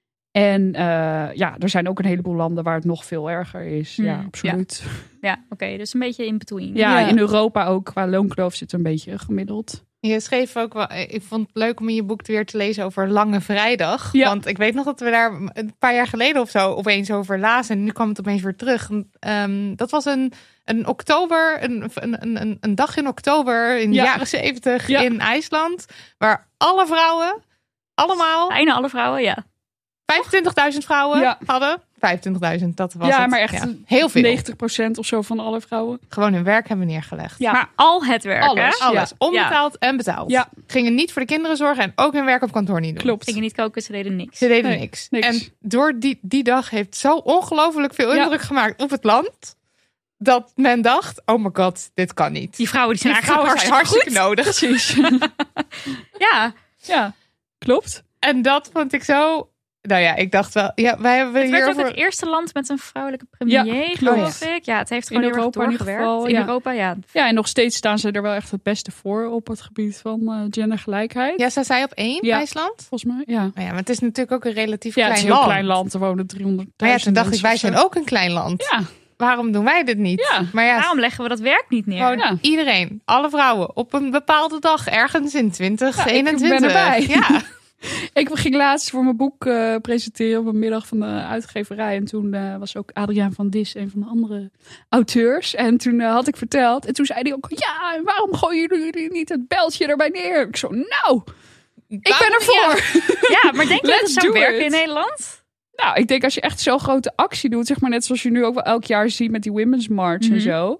En uh, ja, er zijn ook een heleboel landen waar het nog veel erger is. Hmm, ja, absoluut. Ja, oké. Dus een beetje in between. Ja, Ja. in Europa ook qua loonkloof zit een beetje gemiddeld. Je schreef ook wel, ik vond het leuk om in je boek weer te lezen over Lange Vrijdag. Ja. Want ik weet nog dat we daar een paar jaar geleden of zo opeens over lazen. En nu kwam het opeens weer terug. Um, dat was een, een oktober, een, een, een, een dag in oktober in de Ja. jaren zeventig Ja. in IJsland. Waar alle vrouwen, allemaal, Bijna alle vrouwen, ja. vijfentwintigduizend vrouwen Ja. hadden. vijfentwintigduizend, dat was ja, het. maar echt Ja, heel veel. negentig procent of zo van alle vrouwen. Gewoon hun werk hebben neergelegd. Ja. Maar al het werk, Alles. hè? Alles, Ja. onbetaald en betaald. Ja. Gingen niet voor de kinderen zorgen en ook hun werk op kantoor niet doen. Klopt. Gingen niet koken, ze deden niks. Ze deden Nee, niks. niks. En door die, die dag heeft zo ongelooflijk veel Ja. indruk gemaakt op het land. Dat men dacht, oh my god, dit kan niet. Die vrouwen die zijn Die eigenlijk vrouwen zijn hartstikke hartstikke nodig. Precies. Ja, Ja, klopt. En dat vond ik zo... Nou ja, ik dacht wel... Ja, wij hebben het werd ook hierover... het eerste land met een vrouwelijke premier, Ja, geloof ik. Ja, het heeft In gewoon heel erg Europa in ieder doorgewerkt. geval, In ja. Europa, ja. Ja, en nog steeds staan ze er wel echt het beste voor op het gebied van uh, gendergelijkheid. Ja, zij zei op één, Ja. IJsland. Volgens mij, ja. Nou ja, maar het is natuurlijk ook een relatief Ja, het klein is een heel land. klein land. Er wonen driehonderdduizend Maar ja, toen dacht ik, wij mensen zijn of zo. ook een klein land. Ja, Waarom doen wij dit niet? Ja. Maar ja, Waarom leggen we dat werk niet neer? gewoon Ja. iedereen, alle vrouwen, op een bepaalde dag ergens in twintig Ja, ik eenentwintig. ben erbij. Ja. ik ging laatst voor mijn boek uh, presenteren op een middag van de uitgeverij. En toen uh, was ook Adriaan van Dis, een van de andere auteurs. En toen uh, had ik verteld. En toen zei hij ook, ja, en waarom gooien jullie niet het beltje erbij neer? Ik zo, nou, ik ben Waarom- ervoor. Ja, maar denk je dat het Let's zou do werken it. in Nederland? Nou, ik denk als je echt zo'n grote actie doet, zeg maar net zoals je nu ook wel elk jaar ziet met die Women's March Mhm. en zo.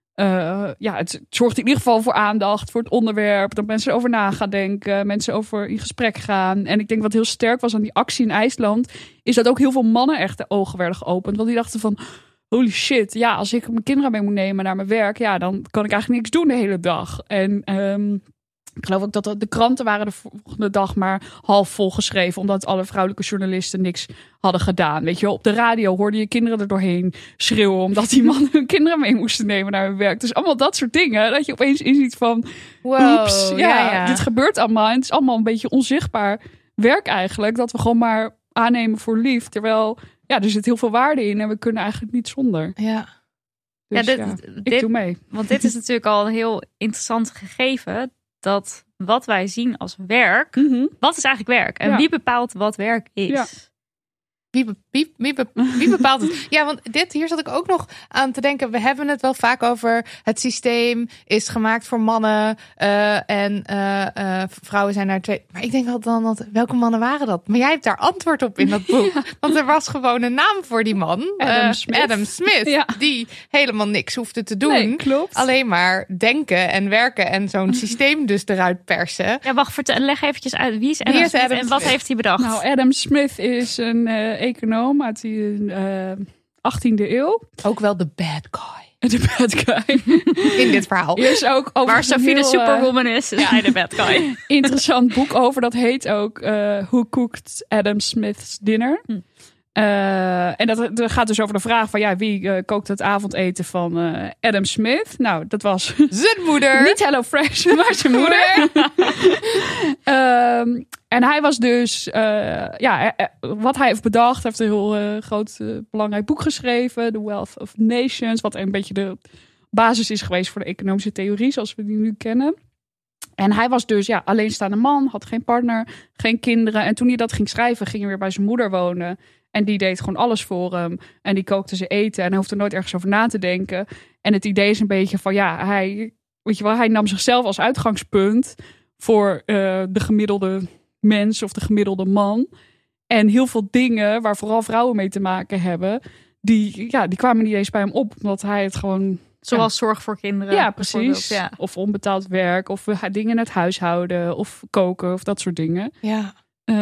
Uh, ja, het zorgt in ieder geval voor aandacht, voor het onderwerp, dat mensen over na gaan denken, mensen over in gesprek gaan. En ik denk wat heel sterk was aan die actie in IJsland, is dat ook heel veel mannen echt de ogen werden geopend. Want die dachten van, holy shit, ja, als ik mijn kinderen mee moet nemen naar mijn werk, ja, dan kan ik eigenlijk niks doen de hele dag. En um, ik geloof ook dat de kranten waren de volgende dag maar half vol geschreven. Omdat alle vrouwelijke journalisten niks hadden gedaan. Weet je wel, op de radio hoorde je kinderen er doorheen schreeuwen. Omdat die mannen hun kinderen mee moesten nemen naar hun werk. Dus allemaal dat soort dingen. Dat je opeens inziet van, Wow, oeps, ja, ja, ja. dit gebeurt allemaal. En het is allemaal een beetje onzichtbaar werk eigenlijk. Dat we gewoon maar aannemen voor lief. Terwijl, ja, er zit heel veel waarde in. En we kunnen eigenlijk niet zonder. Ja. Dus ja, ja, dit, ik dit- doe mee. Want dit is natuurlijk al een heel interessant gegeven. Dat wat wij zien als werk, Mhm. wat is eigenlijk werk? En Ja. wie bepaalt wat werk is? Ja. Wie, be- wie, wie, be- wie bepaalt het? Ja, want dit, hier zat ik ook nog aan te denken. We hebben het wel vaak over het systeem is gemaakt voor mannen. Uh, en uh, uh, vrouwen zijn naar twee. Maar ik denk altijd dan, dat, welke mannen waren dat? Maar jij hebt daar antwoord op in dat boek. Ja. Want er was gewoon een naam voor die man. Adam uh, Smith. Adam Smith. Ja. Die helemaal niks hoefde te doen. Nee, klopt. Alleen maar denken en werken en zo'n systeem dus eruit persen. Ja, wacht, vertel, leg eventjes uit. Wie is Adam, Wie is Smith Adam en wat Smith? heeft hij bedacht? Nou, Adam Smith is een uh, econoom uit de uh, achttiende eeuw. Ook wel de bad guy. de bad guy. In dit verhaal. Hier is ook over Waar Sophie de superwoman is, is ja. hij de bad guy. Interessant boek over. Dat heet ook uh, Who Cooked Adam Smith's Dinner? Hm. Uh, en dat, dat gaat dus over de vraag van ja, wie uh, kookt het avondeten van uh, Adam Smith? Nou, dat was zijn moeder. Niet HelloFresh, maar zijn moeder. um, en hij was dus, uh, ja, wat hij heeft bedacht, heeft een heel uh, groot, uh, belangrijk boek geschreven, The Wealth of Nations, wat een beetje de basis is geweest voor de economische theorie, zoals we die nu kennen. En hij was dus ja, alleenstaande man, had geen partner, geen kinderen. En toen hij dat ging schrijven, ging hij weer bij zijn moeder wonen. En die deed gewoon alles voor hem. En die kookte ze eten. En hij hoefde nooit ergens over na te denken. En het idee is een beetje van ja, hij, weet je wel, hij nam zichzelf als uitgangspunt voor uh, de gemiddelde mens of de gemiddelde man. En heel veel dingen waar vooral vrouwen mee te maken hebben, die, ja, die kwamen niet eens bij hem op. Omdat hij het gewoon... Zoals ja. zorg voor kinderen. Ja, precies. Ja. Of onbetaald werk. Of dingen in het huishouden. Of koken. Of dat soort dingen. Ja.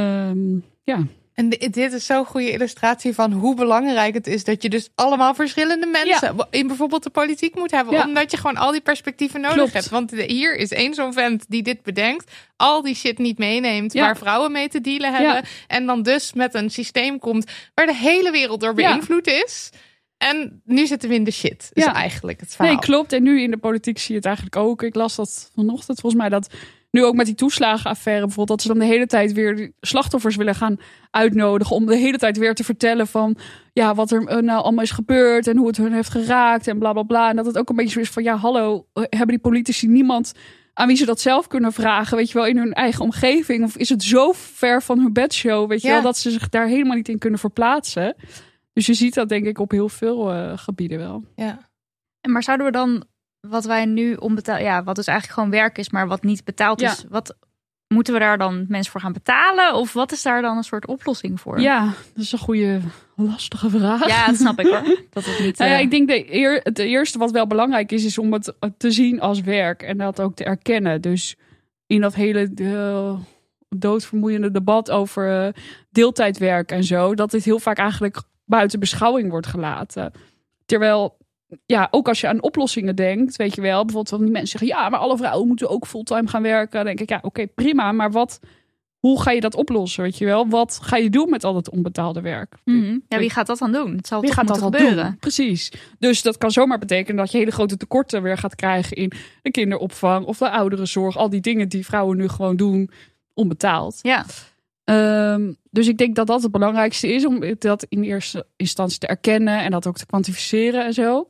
Um, ja. En dit is zo'n goede illustratie van hoe belangrijk het is dat je dus allemaal verschillende mensen ja. in bijvoorbeeld de politiek moet hebben. Ja. Omdat je gewoon al die perspectieven nodig Klopt. hebt. Want hier is één zo'n vent die dit bedenkt. Al die shit niet meeneemt ja. waar vrouwen mee te dealen hebben. Ja. En dan dus met een systeem komt waar de hele wereld door beïnvloed ja. is. En nu zitten we in de shit, is ja. eigenlijk het verhaal. Nee, klopt. En nu in de politiek zie je het eigenlijk ook. Ik las dat vanochtend volgens mij dat nu ook met die toeslagenaffaire bijvoorbeeld, dat ze dan de hele tijd weer slachtoffers willen gaan uitnodigen om de hele tijd weer te vertellen van ja, wat er nou allemaal is gebeurd en hoe het hun heeft geraakt en bla bla bla. En dat het ook een beetje zo is van ja, hallo, hebben die politici niemand aan wie ze dat zelf kunnen vragen, weet je wel, in hun eigen omgeving? Of is het zo ver van hun bedshow, weet je ja. wel, dat ze zich daar helemaal niet in kunnen verplaatsen? Dus je ziet dat denk ik op heel veel uh, gebieden wel. Ja. En maar zouden we dan, wat wij nu onbetaald, ja, wat dus eigenlijk gewoon werk is, maar wat niet betaald is, ja. wat moeten we daar dan mensen voor gaan betalen? Of wat is daar dan een soort oplossing voor? Ja, dat is een goede, lastige vraag. Ja, dat snap ik hoor. Dat het niet. Nou ja, ik denk de eer, het eerste wat wel belangrijk is, is om het te zien als werk en dat ook te erkennen. Dus in dat hele uh, doodvermoeiende debat over uh, deeltijdwerk en zo, dat dit heel vaak eigenlijk buiten beschouwing wordt gelaten. Terwijl, ja, ook als je aan oplossingen denkt, weet je wel, bijvoorbeeld van die mensen zeggen, ja, maar alle vrouwen moeten ook fulltime gaan werken. Dan denk ik, ja, oké, okay, prima, maar wat, hoe ga je dat oplossen, weet je wel? Wat ga je doen met al dat onbetaalde werk? Mm-hmm. Ja, wie gaat dat dan doen? Het zal wie toch gaat dat moeten dan gebeuren? Doen? Precies. Dus dat kan zomaar betekenen dat je hele grote tekorten weer gaat krijgen in de kinderopvang of de ouderenzorg. Al die dingen die vrouwen nu gewoon doen, onbetaald. Ja. Um, dus ik denk dat dat het belangrijkste is om dat in eerste instantie te erkennen en dat ook te kwantificeren en zo.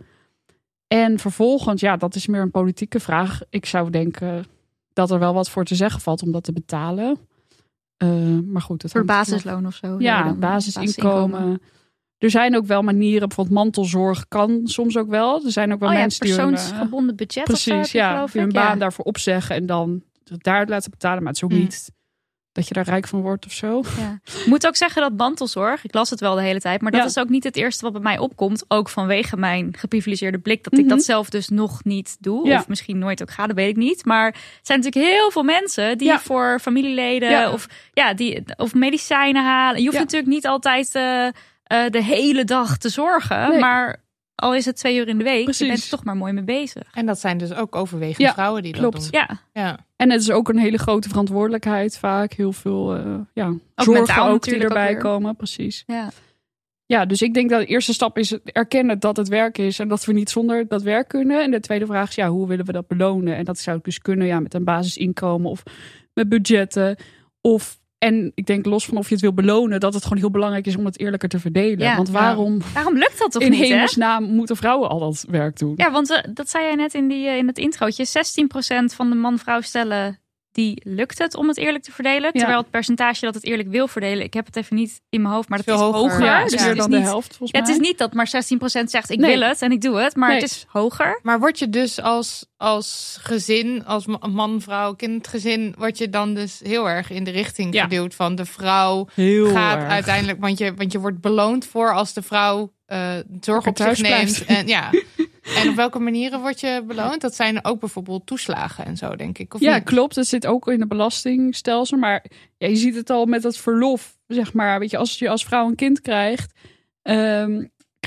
En vervolgens, ja, dat is meer een politieke vraag. Ik zou denken dat er wel wat voor te zeggen valt om dat te betalen. Uh, maar goed, het voor basisloon of zo. Ja, ja basisinkomen. basisinkomen. Er zijn ook wel manieren, bijvoorbeeld mantelzorg kan soms ook wel. Er zijn ook wel oh ja, mensen die persoonsgebonden budget precies, of zo, ja, die hun ja. baan daarvoor opzeggen en dan daar laten betalen. Maar het is ook mm. niet dat je daar rijk van wordt of zo. Ja. Ik moet ook zeggen dat mantelzorg, ik las het wel de hele tijd, maar dat ja. is ook niet het eerste wat bij mij opkomt. Ook vanwege mijn geprivilegeerde blik, dat mm-hmm. ik dat zelf dus nog niet doe. Ja. Of misschien nooit ook ga, dat weet ik niet. Maar er zijn natuurlijk heel veel mensen die ja. voor familieleden ja. Of, ja, die, of medicijnen halen. Je hoeft ja. natuurlijk niet altijd uh, uh, de hele dag te zorgen, nee. maar al is het twee uur in de week, Precies. je bent er toch maar mooi mee bezig. En dat zijn dus ook overwegend ja, vrouwen die klopt. dat doen. Ja. ja. En het is ook een hele grote verantwoordelijkheid vaak. Heel veel uh, ja, ook zorgen ook die erbij ook komen. Precies. Ja. ja, dus ik denk dat de eerste stap is erkennen dat het werk is. En dat we niet zonder dat werk kunnen. En de tweede vraag is, ja, hoe willen we dat belonen? En dat zou ik dus kunnen ja, met een basisinkomen of met budgetten. Of En ik denk los van of je het wil belonen, dat het gewoon heel belangrijk is om het eerlijker te verdelen. Ja, want waarom, ja. waarom lukt dat toch in niet? In hemelsnaam moeten vrouwen al dat werk doen? Ja, want uh, dat zei jij net in, die, uh, in het introotje. zestien procent van de man-vrouw stellen, die lukt het om het eerlijk te verdelen. Ja. Terwijl het percentage dat het eerlijk wil verdelen, ik heb het even niet in mijn hoofd, maar dat Veel is hoger. hoger. Ja, dus dus het is dan niet, de helft volgens mij. Ja, het is niet dat maar zestien procent zegt, ik nee. wil het en ik doe het, maar nee. het is hoger. Maar word je dus als, als gezin, als man, vrouw, kindgezin, word je dan dus heel erg in de richting ja. geduwd van de vrouw heel gaat erg. uiteindelijk, want je, want je wordt beloond voor als de vrouw uh, zorg op zich neemt. En, ja. En op welke manieren word je beloond? Dat zijn ook bijvoorbeeld toeslagen en zo, denk ik. Of ja, niet? klopt. Dat zit ook in het belastingstelsel. Maar ja, je ziet het al met dat verlof, zeg maar. Weet je, als je als vrouw een kind krijgt, um,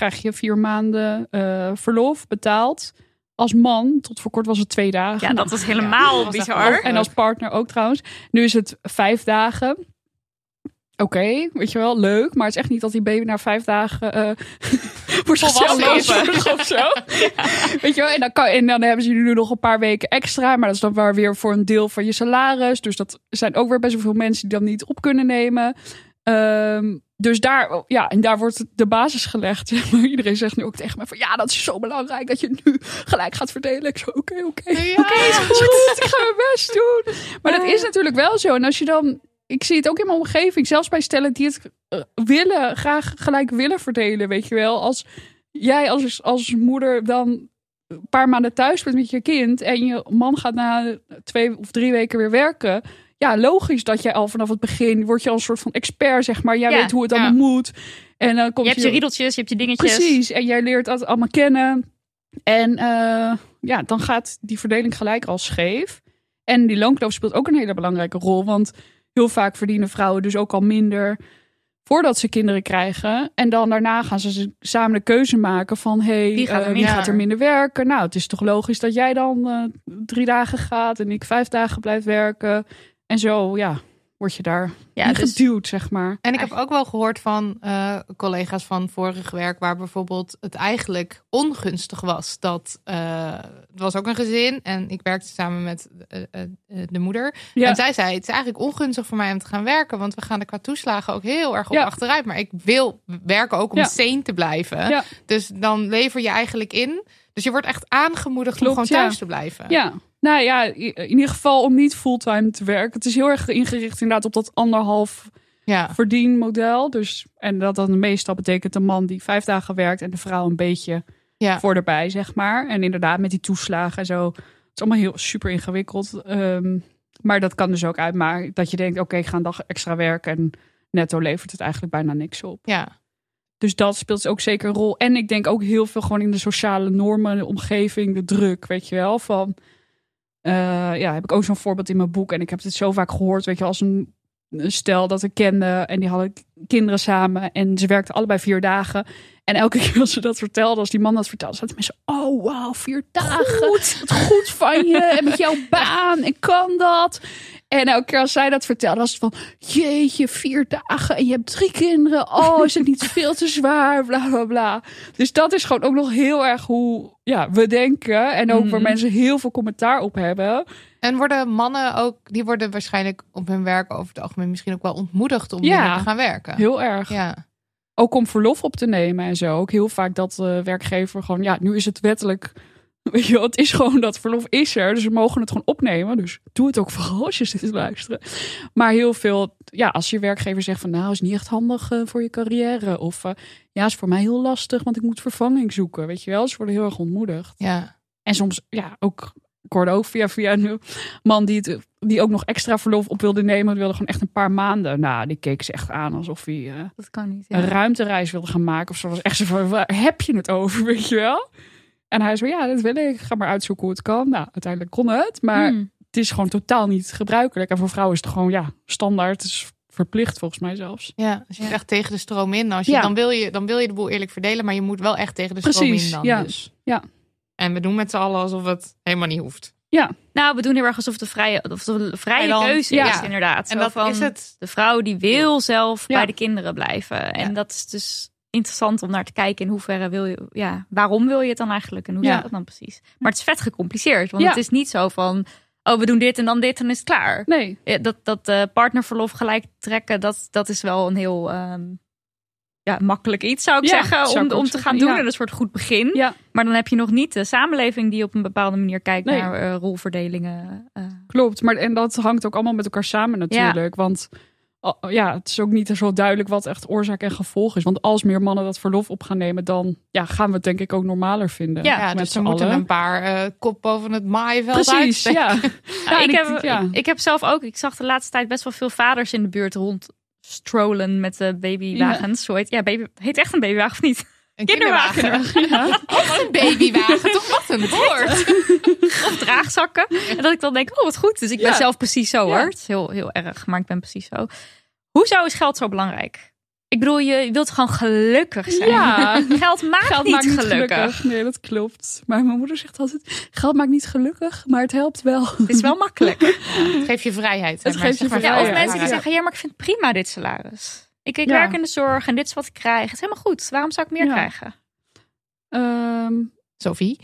krijg je vier maanden uh, verlof betaald. Als man, tot voor kort was het twee dagen. Ja, dat was helemaal ja, bizar. Was en als partner ook trouwens. Nu is het vijf dagen. Oké, okay, weet je wel, leuk. Maar het is echt niet dat die baby na vijf dagen uh, voor zichzelf is of zo. Ja. Weet je wel, en dan, kan, en dan hebben ze nu nog een paar weken extra. Maar dat is dan wel weer voor een deel van je salaris. Dus dat zijn ook weer best wel veel mensen die dat niet op kunnen nemen. Um, dus daar, ja, en daar wordt de basis gelegd. Maar iedereen zegt nu ook tegen mij van, ja, dat is zo belangrijk dat je nu gelijk gaat verdelen. Ik zo, oké, okay, oké, okay. ja, okay, is goed. Ik ga mijn best doen. Maar dat is natuurlijk wel zo. En als je dan, ik zie het ook in mijn omgeving, zelfs bij stellen die het uh, willen, graag gelijk willen verdelen, weet je wel. Als jij als, als moeder dan een paar maanden thuis bent met je kind en je man gaat na twee of drie weken weer werken. Ja, logisch dat jij al vanaf het begin word je al een soort van expert, zeg maar. Jij ja, weet hoe het ja. allemaal moet. En dan komt je hebt je riedeltjes, je hebt je dingetjes. Precies, en jij leert dat allemaal kennen. En uh, ja, dan gaat die verdeling gelijk al scheef. En die loonkloof speelt ook een hele belangrijke rol. Want heel vaak verdienen vrouwen dus ook al minder voordat ze kinderen krijgen. En dan daarna gaan ze samen de keuze maken van, hey, wie, gaat er, uh, wie gaat er minder werken? Nou, het is toch logisch dat jij dan uh, drie dagen gaat en ik vijf dagen blijf werken. En zo, ja, word je daar ja, dus, geduwd, zeg maar. En ik heb ook wel gehoord van uh, collega's van vorig werk, waar bijvoorbeeld het eigenlijk ongunstig was. Dat uh, het was ook een gezin en ik werkte samen met uh, uh, de moeder. Ja. En zij zei, het is eigenlijk ongunstig voor mij om te gaan werken, want we gaan er qua toeslagen ook heel erg op ja. achteruit. Maar ik wil werken ook om ja. sane te blijven. Ja. Dus dan lever je eigenlijk in. Dus je wordt echt aangemoedigd Klopt, om gewoon thuis ja. te blijven. Ja. Nou ja, in ieder geval om niet fulltime te werken. Het is heel erg ingericht inderdaad op dat anderhalf ja. verdienmodel. Dus, en dat dan meestal betekent de man die vijf dagen werkt en de vrouw een beetje ja. voor erbij, zeg maar. En inderdaad met die toeslagen en zo. Het is allemaal heel super ingewikkeld. Um, maar dat kan dus ook uitmaken dat je denkt, oké, okay, ik ga een dag extra werken en netto levert het eigenlijk bijna niks op. Ja. Dus dat speelt ook zeker een rol. En ik denk ook heel veel gewoon in de sociale normen, de omgeving, de druk, weet je wel, van... Uh, ja, heb ik ook zo'n voorbeeld in mijn boek. En ik heb het zo vaak gehoord, weet je, als een, een stel dat ik kende. En die hadden kinderen samen. En ze werkten allebei vier dagen. En elke keer als ze dat vertelde, als die man dat vertelde, zaten mensen, oh wauw, vier dagen. Goed. Wat goed van je. En met jouw baan. En kan dat? En elke keer als zij dat vertelde, was het van, jeetje, vier dagen en je hebt drie kinderen. Oh, is het niet veel te zwaar? Bla, bla, bla. Dus dat is gewoon ook nog heel erg hoe ja, we denken. En ook mm. waar mensen heel veel commentaar op hebben. En worden mannen ook, die worden waarschijnlijk op hun werk over het algemeen misschien ook wel ontmoedigd om ja, te gaan werken. Heel erg. Ja. Ook om verlof op te nemen en zo. Ook heel vaak dat de werkgever gewoon, ja, nu is het wettelijk... Weet je wel, het is gewoon dat verlof is er. Dus we mogen het gewoon opnemen. Dus doe het ook vooral als je zit te luisteren. Maar heel veel, ja, als je werkgever zegt van nou, is niet echt handig uh, voor je carrière. Of uh, ja, is voor mij heel lastig, want ik moet vervanging zoeken. Weet je wel, ze worden heel erg ontmoedigd. Ja. En soms, ja, ook, ik hoorde ook via via een man die, het, die ook nog extra verlof op wilde nemen. wilde gewoon echt een paar maanden. Nou, die keek ze echt aan alsof hij uh, dat kan niet, ja. een ruimtereis wilde gaan maken. Of zo was echt zo van, waar heb je het over, weet je wel? En hij zei, ja, dat wil ik. Ga maar uitzoeken hoe het kan. Nou, uiteindelijk kon het. Maar hmm. het is gewoon totaal niet gebruikelijk. En voor vrouwen is het gewoon, ja, standaard. Het is verplicht volgens mij zelfs. Ja, als je ja. echt tegen de stroom in. Als je, ja. dan, wil je, dan wil je de boel eerlijk verdelen. Maar je moet wel echt tegen de stroom Precies, in dan. Ja. Dus. Ja. En we doen met z'n allen alsof het helemaal niet hoeft. Ja. Nou, we doen heel erg alsof het een vrije, of de vrije dan, keuze ja. is, inderdaad. En Zo dat van, is het. De vrouw die wil zelf ja. bij de kinderen blijven. En ja. dat is dus... interessant om naar te kijken in hoeverre wil je, ja, waarom wil je het dan eigenlijk en hoe ja. zit dat dan precies? Maar het is vet gecompliceerd, want ja. het is niet zo van, oh, we doen dit en dan dit en is het klaar. Nee. Ja, dat dat uh, partnerverlof gelijk trekken, dat dat is wel een heel um, ja, makkelijk iets, zou ik ja, zeggen, zou om, ik om te gaan doen. Ja. En dat is een soort goed begin. Ja. Maar dan heb je nog niet de samenleving die op een bepaalde manier kijkt nee. naar uh, rolverdelingen. Uh. Klopt, maar en dat hangt ook allemaal met elkaar samen natuurlijk, ja. want ja, het is ook niet zo duidelijk wat echt oorzaak en gevolg is. Want als meer mannen dat verlof op gaan nemen, dan ja, gaan we het denk ik ook normaler vinden. Ja, ja dus ze moeten een paar uh, kop boven het maaienveld Precies, ja. ja, ik, heb, ja. Ik, ik heb zelf ook, ik zag de laatste tijd best wel veel vaders in de buurt rond strollen met de babywagens. Ja. Zo heet, ja, baby, heet echt een babywagen of niet? Een kinderwagen. kinderwagen. Ja. Oh, een babywagen, toch? Wat een woord. Of draagzakken. En dat ik dan denk, oh wat goed. Dus ik ben ja. zelf precies zo hoor. Ja. Het is heel, heel erg, maar ik ben precies zo. Hoezo is geld zo belangrijk? Ik bedoel, je wilt gewoon gelukkig zijn. Ja. Geld maakt, Geld niet, maakt niet gelukkig. gelukkig. Nee, dat klopt. Maar mijn moeder zegt altijd, geld maakt niet gelukkig, maar het helpt wel. Het is wel makkelijk. Het geeft je vrijheid. Het zeg geeft je maar. vrijheid. Ja, of mensen die Ja. zeggen, ja, maar ik vind het prima dit salaris. Ik, ik Ja. werk in de zorg en dit is wat ik krijg. Het is helemaal goed. Waarom zou ik meer Ja. krijgen? Ehm Sophie?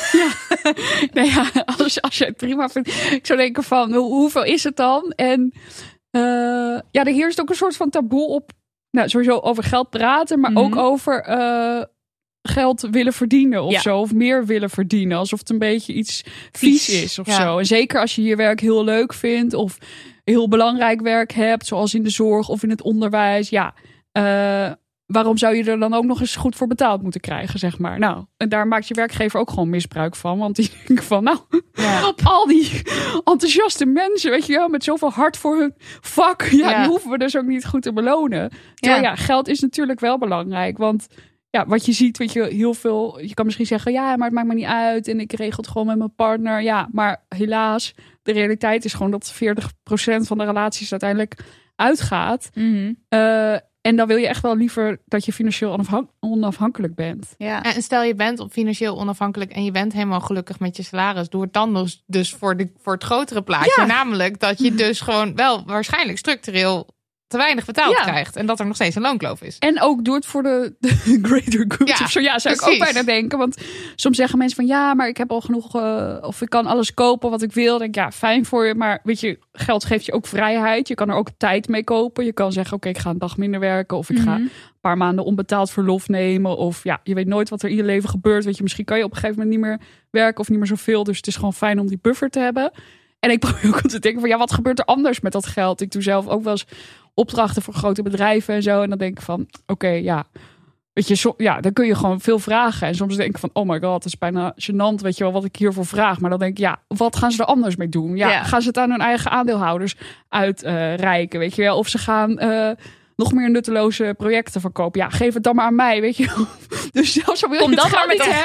nee, ja, als, als je het prima vindt. Ik zou denken van, hoe, hoeveel is het dan? En uh, ja, er heerst ook een soort van taboe op, nou, sowieso over geld praten, maar Mhm. ook over uh, geld willen verdienen of Ja. zo. Of meer willen verdienen. Alsof het een beetje iets vies, Vies, is of ja. zo. En zeker als je je werk heel leuk vindt of heel belangrijk werk hebt, zoals in de zorg of in het onderwijs. Ja, uh, waarom zou je er dan ook nog eens goed voor betaald moeten krijgen, zeg maar. Nou, en daar maakt je werkgever ook gewoon misbruik van. Want die denken van, nou, Ja. op al die enthousiaste mensen, weet je wel, met zoveel hart voor hun vak. Ja, Ja. die hoeven we dus ook niet goed te belonen. Terwijl ja. geld is natuurlijk wel belangrijk. Want ja, wat je ziet, weet je, heel veel. Je kan misschien zeggen, ja, maar het maakt me niet uit. En ik regel het gewoon met mijn partner. Ja, maar helaas, de realiteit is gewoon dat veertig procent van de relaties uiteindelijk uitgaat. Mm-hmm. Uh, en dan wil je echt wel liever dat je financieel onafhan- onafhankelijk bent. Ja. En stel je bent op financieel onafhankelijk en je bent helemaal gelukkig met je salaris. Doe het dan dus, dus voor, de, voor het grotere plaatje. Ja. Namelijk dat je dus gewoon wel waarschijnlijk structureel te weinig betaald Ja. krijgt. En dat er nog steeds een loonkloof is. En ook doe het voor de, de greater good Ja, of zo. Ja, zou ik precies. ook bijna denken. Want soms zeggen mensen van ja, maar ik heb al genoeg. Uh, of ik kan alles kopen wat ik wil. Dan denk ik, ja, fijn voor je. Maar weet je, geld geeft je ook vrijheid. Je kan er ook tijd mee kopen. Je kan zeggen, oké, okay, ik ga een dag minder werken. Of ik ga Mm-hmm. een paar maanden onbetaald verlof nemen. Of ja, je weet nooit wat er in je leven gebeurt. Weet je, misschien kan je op een gegeven moment niet meer werken of niet meer zoveel. Dus het is gewoon fijn om die buffer te hebben. En ik probeer ook te denken van ja, wat gebeurt er anders met dat geld? Ik doe zelf ook wel eens opdrachten voor grote bedrijven en zo. En dan denk ik van, oké, okay, ja, weet je, so, ja, dan kun je gewoon veel vragen. En soms denk ik van, oh my god, het is bijna gênant, weet je wel, wat ik hiervoor vraag. Maar dan denk ik, ja, wat gaan ze er anders mee doen? Ja, Ja. gaan ze het aan hun eigen aandeelhouders uitreiken, uh, weet je wel? Of ze gaan uh, nog meer nutteloze projecten verkopen. Ja, geef het dan maar aan mij, weet je wel. Dus zelfs al wil je Kom het dan geld maar niet met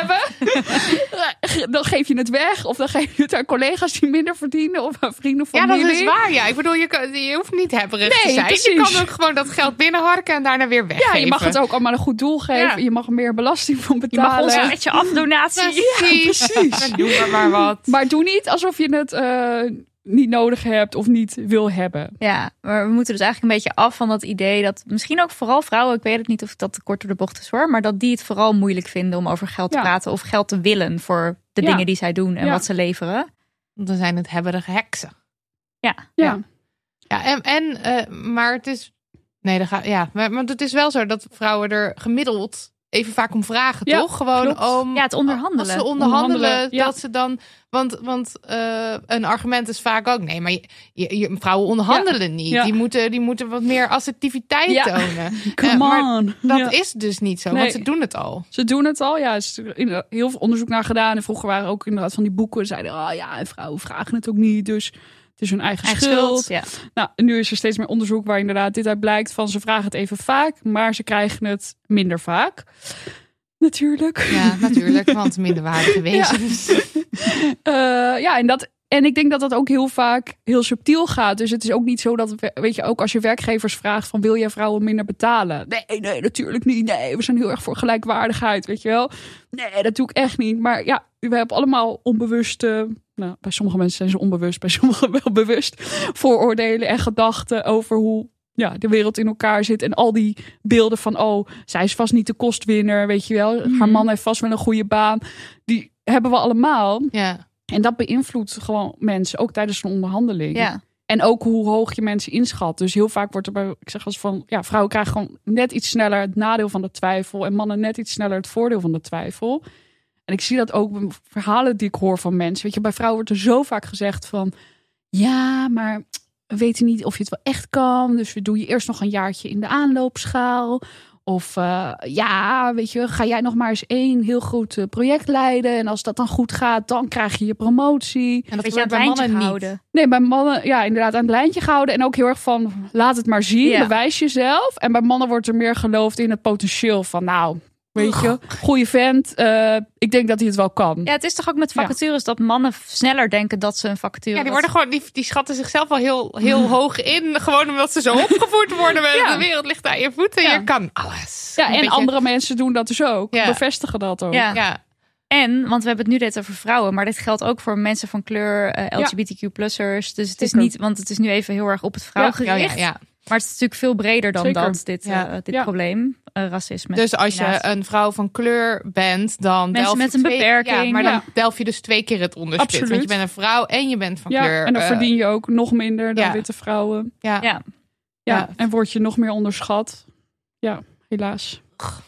hebben, dan geef je het weg. Of dan geef je het aan collega's die minder verdienen. Of aan vrienden of Ja, familie. dat is waar. Ja, ik bedoel, je, kan, je hoeft niet hebberig te Nee, zijn. precies. Je kan ook gewoon dat geld binnenharken en daarna weer weggeven. Ja, je mag het ook allemaal een goed doel geven. Ja. Je mag er meer belasting van Je mag betalen. ons een beetje afdonatie. Precies. Ja, precies. Doe maar, maar wat. Maar doe niet alsof je het uh, niet nodig hebt of niet wil hebben. Ja, maar we moeten dus eigenlijk een beetje af van dat idee dat misschien ook vooral vrouwen, ik weet het niet of dat te kort door de bocht is hoor, maar dat die het vooral moeilijk vinden om over geld te Ja. praten of geld te willen voor de Ja. dingen die zij doen en Ja. wat ze leveren. Dan zijn het hebberige heksen. Ja. Ja. Ja, en, en uh, maar het is. Nee, dat gaat. Ja, maar, maar het is wel zo dat vrouwen er gemiddeld even vaak om vragen, Ja, toch? Gewoon klopt. om. Ja, het onderhandelen. Als ze onderhandelen, Onderhandelen, ja. dat ze dan. Want, want uh, een argument is vaak ook. Nee, maar je, je, je- vrouwen onderhandelen niet. Ja. Die, moeten, die moeten wat meer assertiviteit Ja. tonen. Come Eh, maar on. dat Ja. is dus niet zo, Nee. want ze doen het al. Ze doen het al. Ja, er is inderdaad heel veel onderzoek naar gedaan. En vroeger waren ook inderdaad van die boeken. Zeiden, oh ja, en vrouwen vragen het ook niet. Dus het is hun eigen, Eigen schuld. schuld. Ja. Nou, en nu is er steeds meer onderzoek waar inderdaad dit uit blijkt. Van ze vragen het even vaak, maar ze krijgen het minder vaak. Natuurlijk. Ja, natuurlijk, want minderwaardige wezens. Uh, ja, en, dat, en ik denk dat dat ook heel vaak heel subtiel gaat. Dus het is ook niet zo dat, we- weet je, ook als je werkgevers vraagt van wil je vrouwen minder betalen? Nee, nee, natuurlijk niet. Nee, we zijn heel erg voor gelijkwaardigheid, weet je wel. Nee, dat doe ik echt niet. Maar ja, we hebben allemaal onbewust, uh, nou, bij sommige mensen zijn ze onbewust, bij sommigen wel bewust vooroordelen en gedachten over hoe ja, de wereld in elkaar zit. En al die beelden van, oh, zij is vast niet de kostwinner, weet je wel. Haar Mhm. man heeft vast wel een goede baan. Die hebben we allemaal. Ja. En dat beïnvloedt gewoon mensen, ook tijdens een onderhandeling. Ja. En ook hoe hoog je mensen inschat. Dus heel vaak wordt er bij, ik zeg als van, ja, vrouwen krijgen gewoon net iets sneller het nadeel van de twijfel. En mannen net iets sneller het voordeel van de twijfel. En ik zie dat ook bij verhalen die ik hoor van mensen. Weet je, bij vrouwen wordt er zo vaak gezegd van, ja, maar we weten niet of je het wel echt kan. Dus we doen je eerst nog een jaartje in de aanloopschaal. Of uh, ja, weet je, ga jij nog maar eens één heel groot uh, project leiden. En als dat dan goed gaat, dan krijg je je promotie. En dat Beetje aan gebeurt het bij lijntje mannen niet. gehouden. Nee, bij mannen, ja, inderdaad aan het lijntje gehouden. En ook heel erg van, laat het maar zien, Ja. bewijs jezelf. En bij mannen wordt er meer geloofd in het potentieel van, nou, Weet je, goede vent. Uh, ik denk dat hij het wel kan. Ja, het is toch ook met vacatures ja. dat mannen sneller denken dat ze een vacature... Ja, die worden gewoon, die, die schatten zichzelf wel heel, heel hoog in. Gewoon omdat ze zo opgevoed worden. Met ja. de wereld ligt aan je voeten. Ja. Je kan alles. Ja, en beetje... andere mensen doen dat dus ook. Ja. Bevestigen dat ook. Ja. ja. En, want we hebben het nu dit over vrouwen, maar dit geldt ook voor mensen van kleur, uh, L G B T Q-plussers. Dus het is niet, want het is nu even heel erg op het vrouw gericht. Ja, ja, ja. Maar het is natuurlijk veel breder dan Zeker. dat, dit, ja. uh, dit ja. probleem, uh, racisme. Dus als je een vrouw van kleur bent, dan mensen met een twee, beperking. Ja, maar ja. dan delf je dus twee keer het onderspit. Absoluut. Want je bent een vrouw en je bent van ja, kleur. En dan uh, verdien je ook nog minder dan ja. witte vrouwen. Ja. Ja. Ja. ja, en word je nog meer onderschat. Ja, helaas.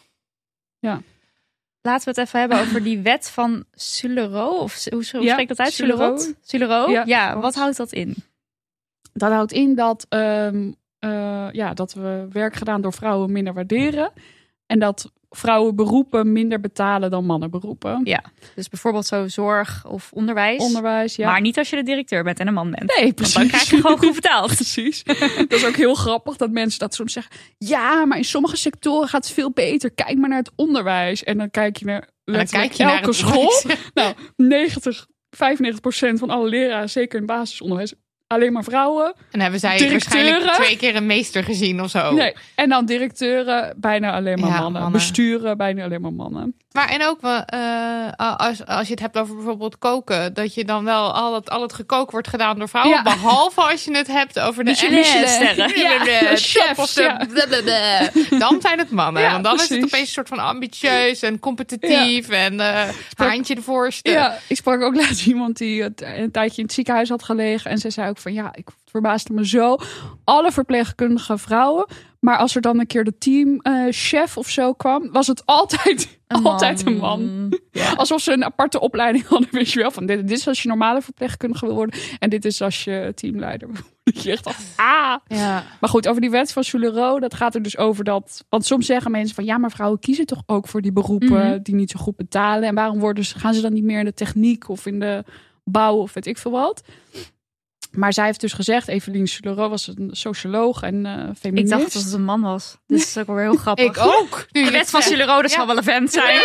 Ja. Laten we het even hebben over die wet van Sulero. Of hoe, hoe ja, spreekt dat uit? Sulero. Sulero? Ja. ja, wat houdt dat in? Dat houdt in dat, um, uh, ja, dat we werk gedaan door vrouwen minder waarderen. En dat vrouwen beroepen minder betalen dan mannen beroepen. Ja, dus bijvoorbeeld zo zorg of onderwijs. Onderwijs, ja. Maar niet als je de directeur bent en een man bent. Nee, precies. Want dan krijg je gewoon goed betaald. Precies. Dat is ook heel grappig dat mensen dat soms zeggen. Ja, maar in sommige sectoren gaat het veel beter. Kijk maar naar het onderwijs. En dan kijk je naar, dan kijk je elke naar school. Nou, negentig, vijfennegentig procent van alle leraren, zeker in het basisonderwijs, alleen maar vrouwen. En hebben zij waarschijnlijk twee keer een meester gezien of zo. Nee. En dan directeuren, bijna alleen maar ja, mannen. mannen. Besturen, bijna alleen maar mannen. Maar en ook uh, als, als je het hebt over bijvoorbeeld koken, dat je dan wel al het, al het gekookt wordt gedaan door vrouwen. Ja. Behalve als je het hebt over de Michelin-sterren. Ja, de chefs. De, ja. blablabla. Dan zijn het mannen. Ja, want dan precies. is het opeens een soort van ambitieus en competitief. Ja. En uh, haantje de voorste. Ja, ik sprak ook laatst iemand die een tijdje in het ziekenhuis had gelegen. En zij zei ook van ja, ik verbaasde me zo. Alle verpleegkundige vrouwen. Maar als er dan een keer de teamchef uh, of zo kwam, was het altijd een altijd man. Een man. Ja. Alsof ze een aparte opleiding hadden, weet je wel. Van dit, dit is als je normale verpleegkundige wil worden. En dit is als je teamleider wil worden. Je echt dacht, ah. Ja. Maar goed, over die wet van Sulero, dat gaat er dus over dat. Want soms zeggen mensen van ja, maar vrouwen kiezen toch ook voor die beroepen mm-hmm. die niet zo goed betalen. En waarom worden ze, gaan ze dan niet meer in de techniek of in de bouw of weet ik veel wat. Maar zij heeft dus gezegd, Evelien Sulero was een socioloog en uh, feminist. Ik dacht dat het een man was. Dus dat is ook wel heel grappig. Ik ook. Nu de wet van Sulero, dat ja. zal wel een vent zijn.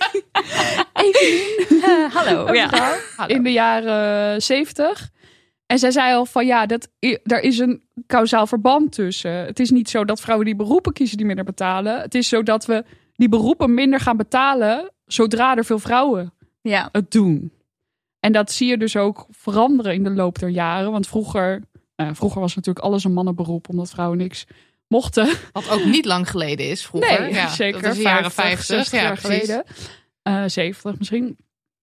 Evelien. Uh, hallo. Ja. hallo. In de jaren zeventig. En zij zei al van ja, dat, daar is een kausaal verband tussen. Het is niet zo dat vrouwen die beroepen kiezen die minder betalen. Het is zo dat we die beroepen minder gaan betalen zodra er veel vrouwen ja. het doen. En dat zie je dus ook veranderen in de loop der jaren. Want vroeger, nou, vroeger was natuurlijk alles een mannenberoep, omdat vrouwen niks mochten. Wat ook niet lang geleden is vroeger. Nee, ja, zeker. Dat is de jaren vijftig, zestig ja, jaar precies. geleden. Uh, zeventig misschien.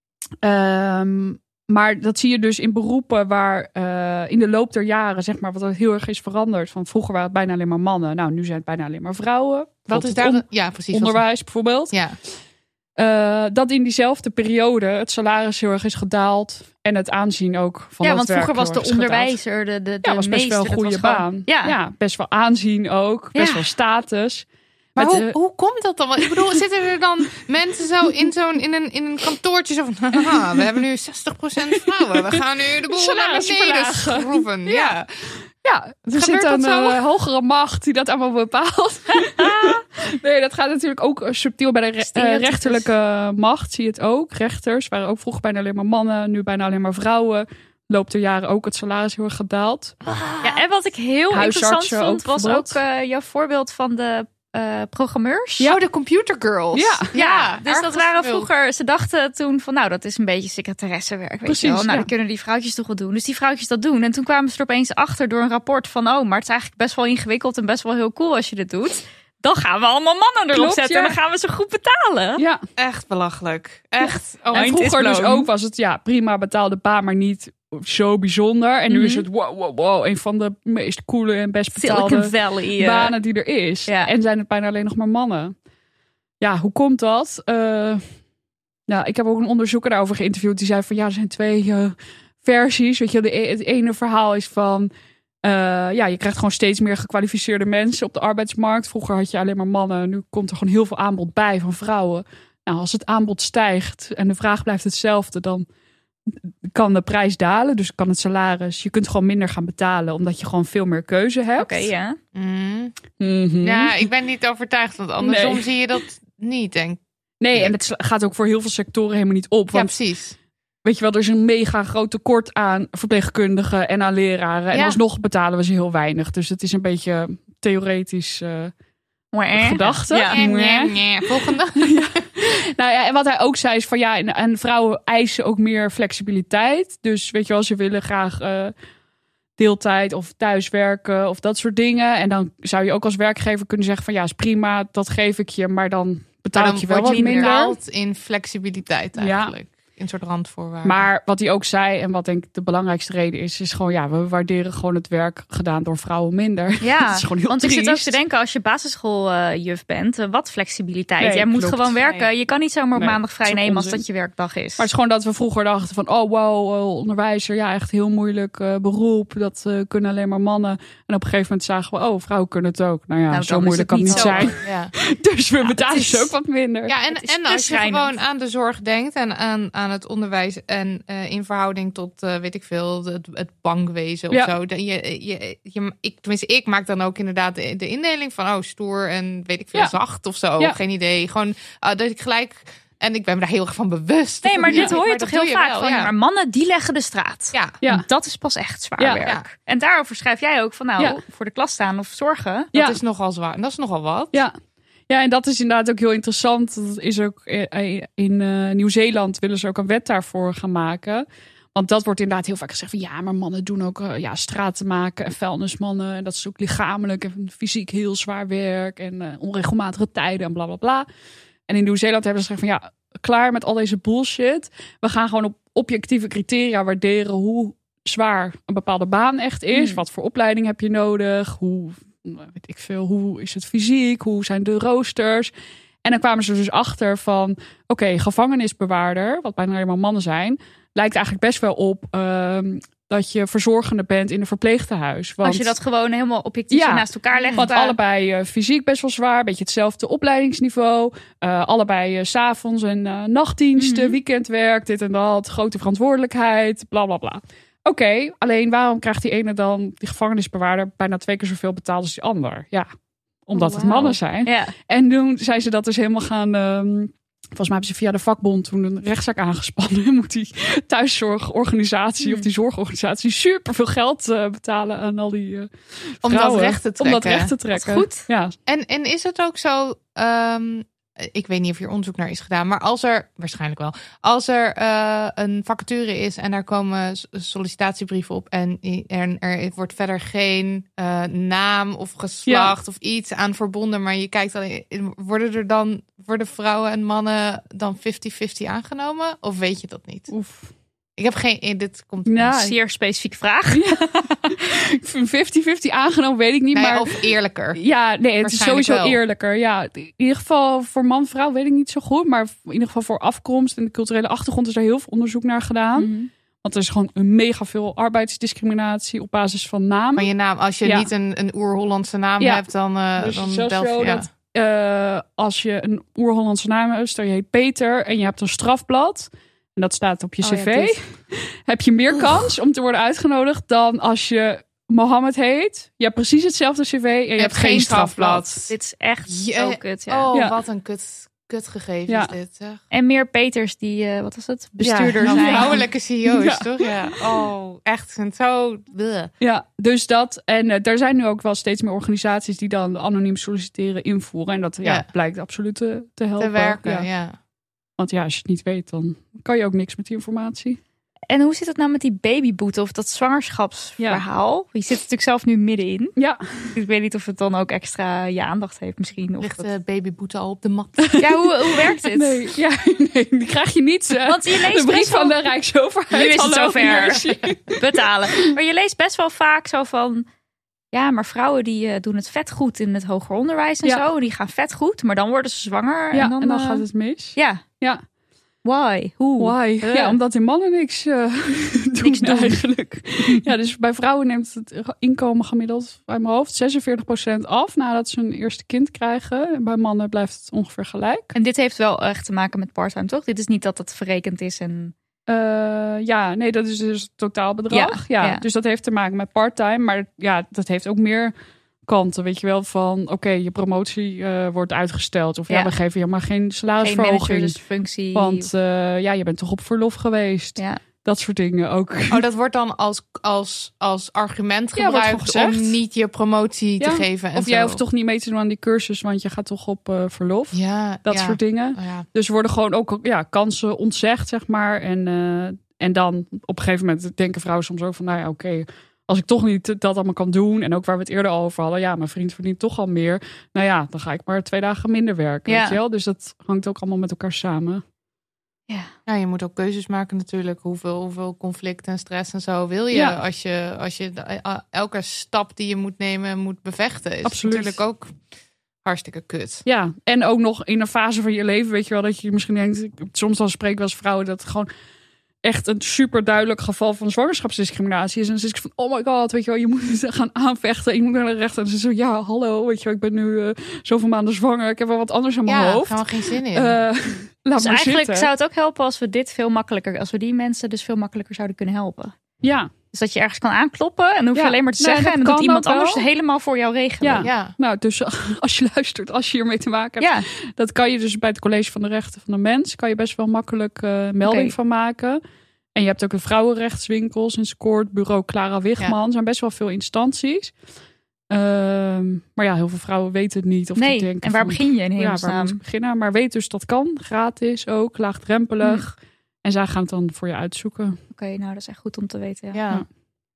Um, maar dat zie je dus in beroepen waar uh, in de loop der jaren, zeg maar, wat er heel erg is veranderd. Van vroeger waren het bijna alleen maar mannen. Nou, nu zijn het bijna alleen maar vrouwen. Wat is daar? On- ja, precies. Onderwijs bijvoorbeeld. Ja. Uh, dat in diezelfde periode het salaris heel erg is gedaald. En het aanzien ook van ja, dat want vroeger was de onderwijzer gedaald. de, de, de ja, was best meester, wel een goede baan. Gewoon, ja. ja, best wel aanzien ook. Best ja. wel status. Maar Met, hoe, uh, hoe komt dat dan? Ik bedoel, zitten er dan mensen zo in zo'n in een, in een kantoortje zo van, haha, we hebben nu zestig procent vrouwen. We gaan nu de boel naar beneden schroeven. Ja. ja. Ja, er zit een uh, hogere macht die dat allemaal bepaalt. Nee, dat gaat natuurlijk ook subtiel bij de re- uh, rechterlijke macht. Zie je het ook. Rechters waren ook vroeger bijna alleen maar mannen. Nu bijna alleen maar vrouwen. Loopt er jaren ook het salaris heel erg gedaald. Ja, en wat ik heel interessant vond, ook was ook uh, jouw voorbeeld van de Uh, programmeurs. Ja, oh, de computer girls. Ja, ja, ja dus dat waren vroeger. Ze dachten toen van, nou, dat is een beetje secretaressewerk. Weet Precies, je wel. Nou, ja. dan kunnen die vrouwtjes toch wel doen. Dus die vrouwtjes dat doen. En toen kwamen ze er opeens achter door een rapport van, oh, maar het is eigenlijk best wel ingewikkeld en best wel heel cool als je dit doet. Dan gaan we allemaal mannen erop Klopt, zetten ja. en dan gaan we ze goed betalen. Ja, echt belachelijk. Echt. Oh, en vroeger dus ook was het ja prima betaalde baan, maar niet zo bijzonder. En nu mm-hmm. is het wow, wow, wow, een van de meest coole en best betaalde Valley, uh. banen die er is. Ja. En zijn het bijna alleen nog maar mannen. Ja, hoe komt dat? Uh, nou, ik heb ook een onderzoeker daarover geïnterviewd. Die zei van ja, er zijn twee uh, versies. Weet je, de, het ene verhaal is van uh, ja, je krijgt gewoon steeds meer gekwalificeerde mensen op de arbeidsmarkt. Vroeger had je alleen maar mannen. Nu komt er gewoon heel veel aanbod bij van vrouwen. Nou, als het aanbod stijgt en de vraag blijft hetzelfde, dan kan de prijs dalen, dus kan het salaris. Je kunt gewoon minder gaan betalen, omdat je gewoon veel meer keuze hebt. Oké, okay, ja. Mm. Mm-hmm. Ja, ik ben niet overtuigd, want andersom nee. zie je dat niet, denk Nee, en het gaat ook voor heel veel sectoren helemaal niet op. Want, ja, precies. Weet je wel, er is een mega groot tekort aan verpleegkundigen en aan leraren. En Ja. alsnog betalen we ze heel weinig. Dus het is een beetje theoretisch uh, gedachte. Ja. Nee, nee, nee. Volgende. Nou ja, en wat hij ook zei is van ja, en, en vrouwen eisen ook meer flexibiliteit. Dus weet je wel, ze willen graag uh, deeltijd of thuiswerken of dat soort dingen. En dan zou je ook als werkgever kunnen zeggen van ja, is prima, dat geef ik je, maar dan betaal Maar ik dan je wel word wat je minder. betaald in flexibiliteit eigenlijk. In een soort randvoorwaarden. Maar wat hij ook zei, en wat denk ik de belangrijkste reden is, is gewoon ja, we waarderen gewoon het werk gedaan door vrouwen minder. Ja, dat is gewoon heel want ik triest. zit ook te denken, als je basisschooljuf bent, uh, wat flexibiliteit. Nee, Jij moet klopt. gewoon werken. Nee. Je kan niet zomaar op Nee, maandag vrij dat is nemen als onzin. dat je werkdag is. Maar het is gewoon dat we vroeger dachten van, oh wow, uh, onderwijzer, ja, echt heel moeilijk uh, beroep. Dat uh, kunnen alleen maar mannen. En op een gegeven moment zagen we, oh, vrouwen kunnen het ook. Nou ja, Nou, zo dan is moeilijk het kan het niet niet zo. zijn. ja. Dus we betalen is- ze ook wat minder. Ja, en, Het is en te als je schrijnend. gewoon aan de zorg denkt en aan, aan het onderwijs en uh, in verhouding tot, uh, weet ik veel, het, het bankwezen of Ja. zo. Dan je, je, je, ik, tenminste, ik maak dan ook inderdaad de, de indeling van, oh, stoer en weet ik veel, Ja. zacht of zo. Ja. Geen idee. Gewoon, uh, dat ik gelijk, en ik ben me daar heel erg van bewust. Nee, maar Ja, dit hoor je maar toch dat heel doe je vaak wel, van, ja. maar mannen die leggen de straat. Ja. Ja. En dat is pas echt zwaar Ja. werk. Ja. En daarover schrijf jij ook van, nou, Ja. voor de klas staan of zorgen. Dat Ja. is nogal zwaar. Dat is nogal wat. Ja. Ja, en dat is inderdaad ook heel interessant. Dat is ook in uh, Nieuw-Zeeland willen ze ook een wet daarvoor gaan maken. Want dat wordt inderdaad heel vaak gezegd van ja, maar mannen doen ook uh, ja, straten maken en vuilnismannen. En dat is ook lichamelijk en fysiek heel zwaar werk en uh, onregelmatige tijden en bla bla bla. En in Nieuw-Zeeland hebben ze gezegd van ja, klaar met al deze bullshit. We gaan gewoon op objectieve criteria waarderen hoe zwaar een bepaalde baan echt is. Hmm. Wat voor opleiding heb je nodig? Hoe, weet ik veel, hoe is het fysiek? Hoe zijn de roosters? En dan kwamen ze dus achter van oké, okay, gevangenisbewaarder, wat bijna alleen maar mannen zijn, lijkt eigenlijk best wel op um, dat je verzorgende bent in een verpleegtehuis. Want, Als je dat gewoon helemaal objectief Ja. naast elkaar legt. want uh, allebei uh, fysiek best wel zwaar, een beetje hetzelfde opleidingsniveau. Uh, allebei uh, 's avonds en uh, nachtdiensten, Mhm. weekendwerk, dit en dat, grote verantwoordelijkheid, bla bla bla. Oké, okay, alleen waarom krijgt die ene dan, die gevangenisbewaarder, bijna twee keer zoveel betaald als die ander? Ja, omdat Oh, het wauw. mannen zijn. Ja. En toen zijn ze dat dus helemaal gaan. Um, volgens mij hebben ze via de vakbond toen een rechtszaak aangespannen. En moet die thuiszorgorganisatie Hmm. of die zorgorganisatie super veel geld uh, betalen aan al die. Uh, Om dat vrouwen. recht te Om dat trekken. recht te trekken. goed. Ja. En, en is het ook zo, um, ik weet niet of hier onderzoek naar is gedaan, maar als er, waarschijnlijk wel, als er uh, een vacature is en daar komen sollicitatiebrieven op en er, er wordt verder geen uh, naam of geslacht ja. of iets aan verbonden, maar je kijkt dan, worden er dan, worden vrouwen en mannen dan vijftig vijftig aangenomen? Of weet je dat niet? Oef. Ik heb geen, dit komt Nou, een zeer specifieke vraag. Ja. Ik vind vijftig vijftig aangenomen, weet ik niet. Nee, maar of eerlijker. Ja, nee, het is sowieso wel. eerlijker. Ja, in ieder geval voor man-vrouw weet ik niet zo goed. Maar in ieder geval voor afkomst en de culturele achtergrond is er heel veel onderzoek naar gedaan. Mm-hmm. Want er is gewoon een mega veel arbeidsdiscriminatie op basis van naam. Van je naam. Als je ja. niet een, een oer-Hollandse naam ja. hebt, dan, uh, dus dan bel je. Ja. Dat, uh, als je een oer-Hollandse naam hebt, stel je heet Peter en je hebt een strafblad. En dat staat op je cv. Oh, ja, heb je meer kans om te worden uitgenodigd dan als je Mohammed heet. Je hebt precies hetzelfde cv en je, je hebt, hebt geen strafblad. strafblad. Dit is echt Je, zo kut. Ja. Oh, ja. wat een kut, kut gegeven ja. is dit. Zeg. En meer Peters die, uh, wat was het? Bestuurders ja, zijn. Vrouwelijke C E O's, ja. toch? Ja. Oh, echt. En zo. Bleh. Ja, dus dat. En uh, er zijn nu ook wel steeds meer organisaties die dan anoniem solliciteren invoeren. En dat ja, ja. blijkt absoluut te, te helpen. Te werken, ja. ja. Want ja, als je het niet weet, dan kan je ook niks met die informatie. En hoe zit het nou met die babyboete of dat zwangerschapsverhaal? Ja. Je zit natuurlijk zelf nu middenin. Ja. Ik weet niet of het dan ook extra je aandacht heeft misschien. Of ligt de dat... babyboete al op de mat? Ja, hoe, hoe werkt dit? Nee, ja, nee, die krijg je niet. Uh, Want je leest de brief wel... van de Rijksoverheid. Nu is het zover. Betalen. Maar je leest best wel vaak zo van... Ja, maar vrouwen die uh, doen het vet goed in het hoger onderwijs en ja. zo. Die gaan vet goed, maar dan worden ze zwanger. Ja, en dan, en dan uh... gaat het mis. Ja. Ja. Why? Hoe? Why? Uh. Ja, omdat die mannen niks, uh, doen, niks doen eigenlijk. Ja, dus bij vrouwen neemt het inkomen gemiddeld bij mijn hoofd zesenveertig procent af nadat ze hun eerste kind krijgen. En bij mannen blijft het ongeveer gelijk. En dit heeft wel echt te maken met parttime, toch? Dit is niet dat het verrekend is en... Uh, ja, nee, dat is dus het totaalbedrag. Ja, ja, ja, ja. Dus dat heeft te maken met parttime. Maar ja, dat heeft ook meer kanten, weet je wel, van oké, okay, je promotie uh, wordt uitgesteld. Of ja, ja, we geven je maar geen salarisverhoging. Geen managersfunctie. Want uh, ja, je bent toch op verlof geweest. Ja. Dat soort dingen ook. Oh, dat wordt dan als, als, als argument gebruikt ja, om niet je promotie ja. te geven. En of zo. jij hoeft toch niet mee te doen aan die cursus, want je gaat toch op uh, verlof. Ja, dat ja. soort dingen. Oh, ja. Dus worden gewoon ook ja, kansen ontzegd, zeg maar. En, uh, en dan op een gegeven moment denken vrouwen soms ook van, nou ja, oké, okay, als ik toch niet dat allemaal kan doen. En ook waar we het eerder al over hadden. Ja, mijn vriend verdient toch al meer. Nou ja, dan ga ik maar twee dagen minder werken. Ja. Weet je wel? Dus dat hangt ook allemaal met elkaar samen. Ja. ja, je moet ook keuzes maken natuurlijk. Hoeveel, hoeveel conflict en stress en zo wil je. Ja. Als je, als je elke stap die je moet nemen moet bevechten. Is Absoluut. Natuurlijk ook hartstikke kut. Ja, en ook nog in een fase van je leven, weet je wel, dat je misschien denkt, soms dan spreek ik als vrouwen dat het gewoon echt een super duidelijk geval van zwangerschapsdiscriminatie is. En dan is ik van, oh my god, weet je wel, je moet het gaan aanvechten. Je moet naar de rechter. En ze zo, ja, hallo, weet je wel, ik ben nu uh, zoveel maanden zwanger. Ik heb wel wat anders aan mijn ja, hoofd. Ja, daar gaan we geen zin in. Uh, laat dus maar eigenlijk zitten. zou het ook helpen als we dit veel makkelijker, als we die mensen dus veel makkelijker zouden kunnen helpen. Ja. Dus dat je ergens kan aankloppen en dan hoef je ja. alleen maar te nee, zeggen. En dan doet iemand wel. anders helemaal voor jou regelen. Ja. ja. Nou, dus als je luistert, als je hiermee te maken hebt. Ja. Dat kan je dus bij het College van de Rechten van de Mens. Kan je best wel makkelijk uh, melding okay. van maken. En je hebt ook de vrouwenrechtswinkels en Scoort, bureau Clara Wigman. Ja. Er zijn best wel veel instanties. Uh, maar ja, heel veel vrouwen weten het niet. Of nee, die denken en waar van, begin je in hemelsnaam? Ja, waar moet ik beginnen? Maar weet dus dat kan. Gratis ook, laagdrempelig. Hm. En zij gaan het dan voor je uitzoeken. Oké, okay, nou dat is echt goed om te weten. Ja. ja.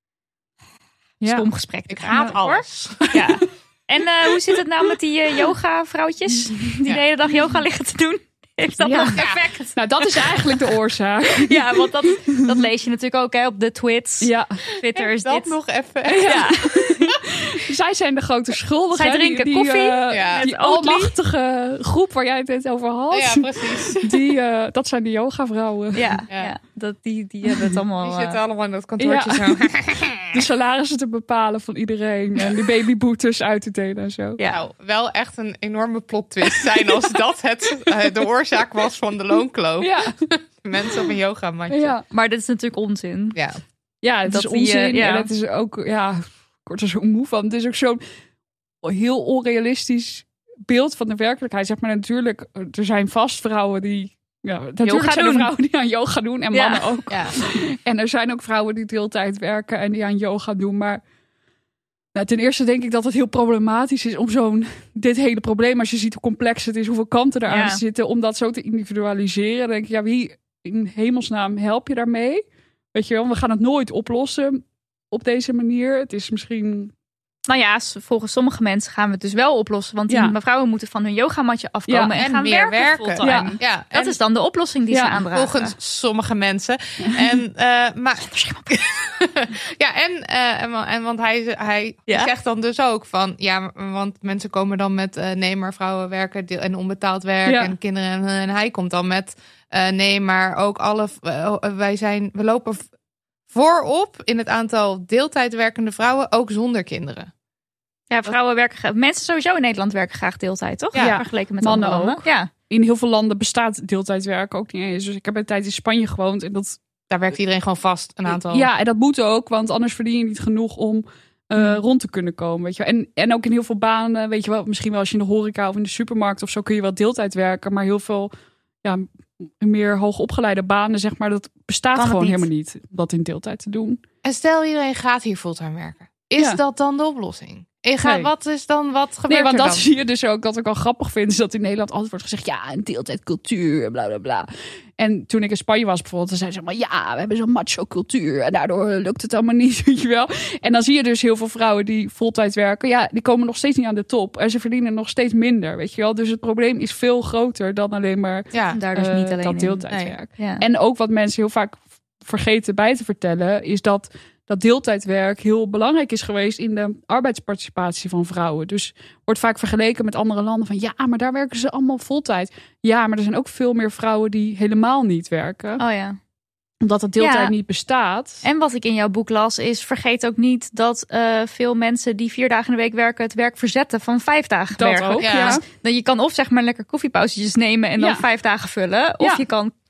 ja. Stom gesprek. Ik raad alles. Ja. En uh, hoe zit het nou met die uh, yoga vrouwtjes? Die ja. de hele dag yoga liggen te doen? Heeft dat ja. nog effect? Nou, dat is eigenlijk de oorzaak. Ja, want dat, dat lees je natuurlijk ook hè, op de twits. Ja. Twitter is dat dit. nog even. Ja. ja. Zij zijn de grote schuldigen. Zij drinken die, koffie. Die, uh, ja. die almachtige groep waar jij het net over had. Ja, precies. Die, uh, dat zijn de yoga-vrouwen. Ja, ja. ja. Dat, die, die hebben het allemaal. Die uh... zitten allemaal in dat kantoortje ja. zo. De salarissen te bepalen van iedereen. En de babyboetes uit te delen en zo. Ja. Nou, wel echt een enorme plot twist zijn als dat het, uh, de oorzaak was van de loonkloof. Ja. Mensen op een yogamatje. Ja. Maar dit is natuurlijk onzin. Ja, ja het dat is onzin. Die, uh, ja. En het is ook, ja, ik word er zo moe van. Het is ook zo'n heel onrealistisch beeld van de werkelijkheid. Zeg maar natuurlijk, er zijn vast vrouwen die... Ja, natuurlijk yoga zijn doen. er vrouwen die aan yoga doen en ja. mannen ook. Ja. En er zijn ook vrouwen die deeltijd werken en die aan yoga doen. Maar nou, ten eerste denk ik dat het heel problematisch is om zo'n dit hele probleem, als je ziet hoe complex het is, hoeveel kanten eraan ja. zitten, om dat zo te individualiseren. Dan denk ik, ja, wie in hemelsnaam help je daarmee? Weet je wel, we gaan het nooit oplossen op deze manier. Het is misschien... Nou ja, volgens sommige mensen gaan we het dus wel oplossen. Want die ja. vrouwen moeten van hun yogamatje afkomen ja, en, en gaan meer werken. werken. Ja. Ja. Dat en, is dan de oplossing die ja, ze aandragen. Volgens sommige mensen. En, uh, maar, ja, en, uh, en, en want hij, hij ja? zegt dan dus ook van... Ja, want mensen komen dan met uh, nee, maar vrouwen werken deel, en onbetaald werk ja. en kinderen. En, en hij komt dan met uh, nee, maar ook alle... Uh, wij zijn, we lopen voorop in het aantal deeltijdwerkende vrouwen, ook zonder kinderen. Ja, vrouwen werken... Mensen sowieso in Nederland werken graag deeltijd, toch? Ja, ja. Vergeleken met mannen andere ook. Ja. In heel veel landen bestaat deeltijdwerk ook niet eens. Dus ik heb een tijd in Spanje gewoond en dat... Daar werkt iedereen gewoon vast, een aantal. Ja, en dat moet ook, want anders verdien je niet genoeg om uh, rond te kunnen komen. Weet je wel. En, en ook in heel veel banen, weet je wel, misschien wel als je in de horeca of in de supermarkt of zo kun je wel deeltijd werken. Maar heel veel ja, meer hoogopgeleide banen, zeg maar, dat bestaat kan gewoon niet. helemaal niet. Om dat in deeltijd te doen. En stel iedereen gaat hier fulltime werken. Is Ja. dat dan de oplossing? Ik ga, Nee. Wat is dan, wat gebeurt Nee, want er dat dan? zie je dus ook, dat ik wel grappig vind, is dat in Nederland altijd wordt gezegd, ja, een deeltijdcultuur, bla bla bla. En toen ik in Spanje was bijvoorbeeld, dan zeiden ze maar, ja, we hebben zo'n macho cultuur en daardoor lukt het allemaal niet, weet je wel. En dan zie je dus heel veel vrouwen die voltijd werken, ja, die komen nog steeds niet aan de top en ze verdienen nog steeds minder, weet je wel. Dus het probleem is veel groter dan alleen maar Ja, Daar dus uh, niet alleen dat in. deeltijdwerk. Ja. En ook wat mensen heel vaak vergeten bij te vertellen, is dat dat deeltijdwerk heel belangrijk is geweest in de arbeidsparticipatie van vrouwen. Dus wordt vaak vergeleken met andere landen van ja, maar daar werken ze allemaal voltijd. Ja, maar er zijn ook veel meer vrouwen die helemaal niet werken. Oh ja. Omdat dat deeltijd Ja. niet bestaat. En wat ik in jouw boek las is, vergeet ook niet dat uh, veel mensen die vier dagen in de week werken het werk verzetten van vijf dagen Dat werken. ook, Ja. ja. Dan je kan of zeg maar lekker koffiepauzes nemen en dan Ja. vijf dagen vullen. Of Ja. je kan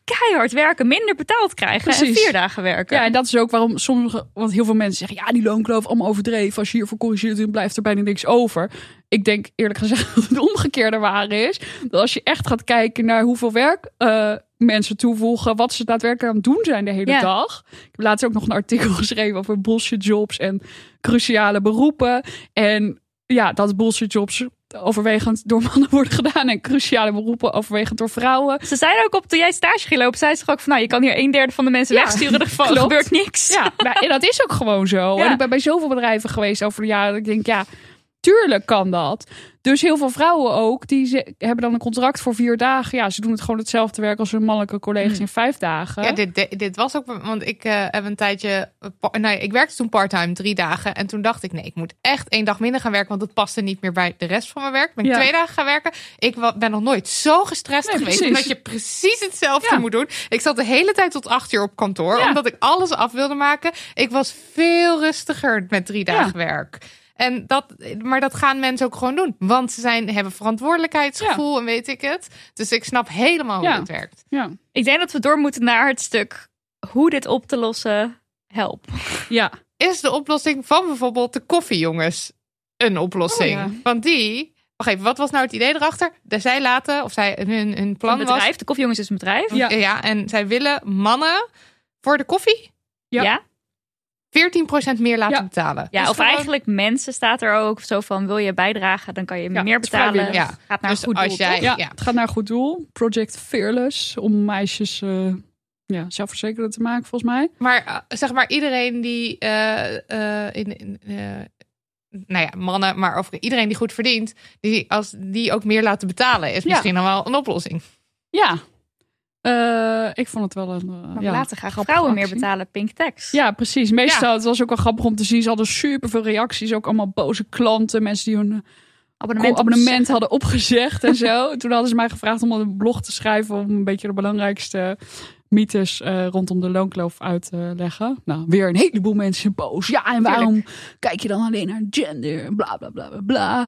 keihard werken, minder betaald krijgen Precies. en vier dagen werken. Ja, en dat is ook waarom sommige, want heel veel mensen zeggen, ja, die loonkloof allemaal overdreven. Als je hiervoor corrigeert, dan blijft er bijna niks over. Ik denk eerlijk gezegd dat het omgekeerde waar is. Dat als je echt gaat kijken naar hoeveel werk uh, mensen toevoegen, wat ze daadwerkelijk aan het doen zijn de hele Ja. dag. Ik heb laatst ook nog een artikel geschreven over bullshit jobs en cruciale beroepen. En ja, dat bullshit jobs overwegend door mannen worden gedaan en cruciale beroepen overwegend door vrouwen. Ze zeiden ook op, toen jij stage ging lopen, zei ze toch ook van, nou, je kan hier een derde van de mensen Ja, wegsturen, er klopt. gebeurt niks. Ja, maar, en dat is ook gewoon zo. Ja. En ik ben bij zoveel bedrijven geweest over de jaren dat ik denk, ja, tuurlijk kan dat. Dus heel veel vrouwen ook, die ze, hebben dan een contract voor vier dagen. Ja, ze doen het gewoon hetzelfde werk als hun mannelijke collega's Hmm. in vijf dagen. Ja, dit, dit, dit was ook, want ik uh, heb een tijdje, pa- nou, ik werkte toen parttime drie dagen en toen dacht ik, nee, ik moet echt één dag minder gaan werken, want het paste niet meer bij de rest van mijn werk. Ben ik Ja. twee dagen gaan werken. Ik wa- ben nog nooit zo gestrest Nee, geweest, precies. omdat je precies hetzelfde Ja. moet doen. Ik zat de hele tijd tot acht uur op kantoor, Ja. omdat ik alles af wilde maken. Ik was veel rustiger met drie dagen werk. En dat, maar dat gaan mensen ook gewoon doen. Want ze zijn, hebben verantwoordelijkheidsgevoel en weet ik het. Dus ik snap helemaal Ja. hoe het werkt. Ja. Ik denk dat we door moeten naar het stuk hoe dit op te lossen helpt. Ja. Is de oplossing van bijvoorbeeld de koffiejongens een oplossing? Oh, ja. Want die... Wacht even, wat was nou het idee erachter? De, zij laten, of zij, hun, hun plan Een bedrijf, was... de koffiejongens is een bedrijf. Ja. Ja, en zij willen mannen voor de koffie Ja. Ja? veertien procent meer laten Ja. betalen. Ja, Dus of gewoon- eigenlijk mensen staat er ook zo van, wil je bijdragen, dan kan je Ja, meer het is betalen. vrijwillig. Ja. Gaat naar Dus een goed als doel, jij- toch? Ja, Ja. het gaat naar een goed doel. Project Fearless, om meisjes uh, ja, zelfverzekerder te maken, volgens mij. Maar uh, zeg maar iedereen die... Uh, uh, in, in, uh, nou ja, mannen, maar over iedereen die goed verdient... Die, als die ook meer laten betalen... is Ja. misschien dan wel een oplossing. Ja. Uh, ik vond het wel een uh, Maar ja, laten graag grappige vrouwen meer actie. betalen, pink tax. Ja, precies. Meestal, Ja. het was ook wel grappig om te zien. Ze hadden superveel reacties. Ook allemaal boze klanten. Mensen die hun abonnement, abonnement hadden opgezegd en zo. Toen hadden ze mij gevraagd om een blog te schrijven. Om een beetje de belangrijkste mythes uh, rondom de loonkloof uit te leggen. Nou, weer een heleboel mensen boos. Ja, en waarom Tuurlijk. kijk je dan alleen naar gender? Bla, bla, bla, bla, bla.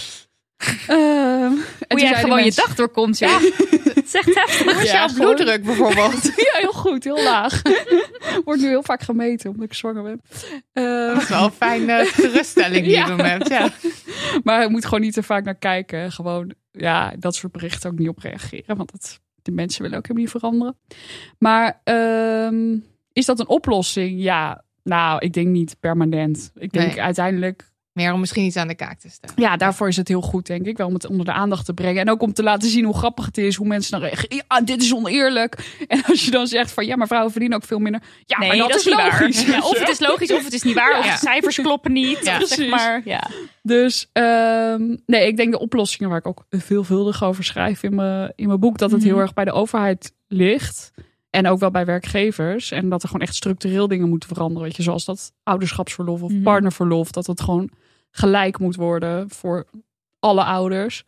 Uh, Hoe jij gewoon mensen... je dag doorkomt, ja. Het is echt heftig. Hoe is Ja, jouw gewoon- bloeddruk bijvoorbeeld? Ja, heel goed, heel laag. Wordt nu heel vaak gemeten omdat ik zwanger ben. Uh, Dat is wel een fijne geruststelling die Ja. je dan hebt. Ja. Maar je moet gewoon niet te vaak naar kijken. Gewoon, ja, dat soort berichten ook niet op reageren. Want dat, de mensen willen ook helemaal niet veranderen. Maar um, is dat een oplossing? Ja, nou, ik denk niet permanent. Ik denk Nee. uiteindelijk... Meer om misschien iets aan de kaak te stellen. Ja, daarvoor is het heel goed, denk ik. Wel om het onder de aandacht te brengen. En ook om te laten zien hoe grappig het is. Hoe mensen dan reageren. Ja, dit is oneerlijk. En als je dan zegt van... Ja, maar vrouwen verdienen ook veel minder. Ja, Nee, maar dat, dat is is niet waar. logisch. Ja, of het is logisch, of het is niet waar. Of Ja. de cijfers kloppen niet. Ja, of zeg precies. maar, ja. Dus um, nee, ik denk de oplossingen waar ik ook veelvuldig over schrijf in mijn, in mijn boek, dat het Mhm. heel erg bij de overheid ligt. En ook wel bij werkgevers. En dat er gewoon echt structureel dingen moeten veranderen. Weet je, zoals dat ouderschapsverlof of Mhm. partnerverlof. Dat het gewoon gelijk moet worden voor alle ouders.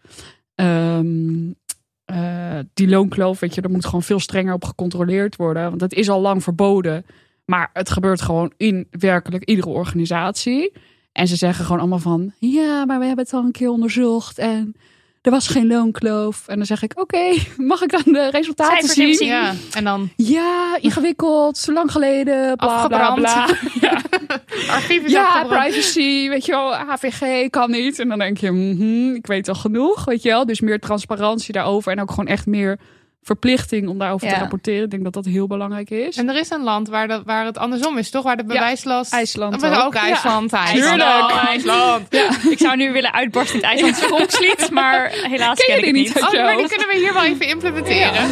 Um, uh, die loonkloof, weet je, er moet gewoon veel strenger op gecontroleerd worden. Want het is al lang verboden. Maar het gebeurt gewoon in werkelijk iedere organisatie. En ze zeggen gewoon allemaal van... Ja, maar we hebben het al een keer onderzocht. En er was geen loonkloof. En dan zeg ik, oké, okay, mag ik dan de resultaten Cijfers zien? even zien. Ja, en dan Ja, ingewikkeld, lang geleden, bla bla Afgebrand. bla. Ja, archief is ja afgebrand. privacy, weet je wel, H V G kan niet. En dan denk je, mm-hmm, ik weet al genoeg, weet je wel. Dus meer transparantie daarover en ook gewoon echt meer verplichting om daarover Ja. te rapporteren. Ik denk dat dat heel belangrijk is. En er is een land waar, dat, waar het andersom is, toch? Waar de bewijslast... IJsland Dat was ook ook. IJsland. Ja. IJsland. Tuurlijk. Oh, IJsland. Ik zou nu willen uitbarsten in het IJslandse volkslied, maar helaas Ken je ken ik die het niet? niet. uit Oh, je maar die hoofd? kunnen we hier wel even implementeren.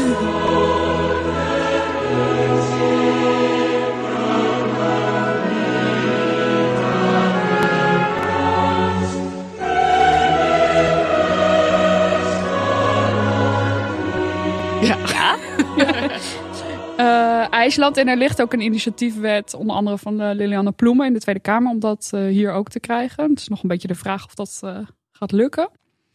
Uh, IJsland. En er ligt ook een initiatiefwet, onder andere van uh, Lilianne Ploemen in de Tweede Kamer, om dat uh, hier ook te krijgen. Het is nog een beetje de vraag of dat uh, gaat lukken.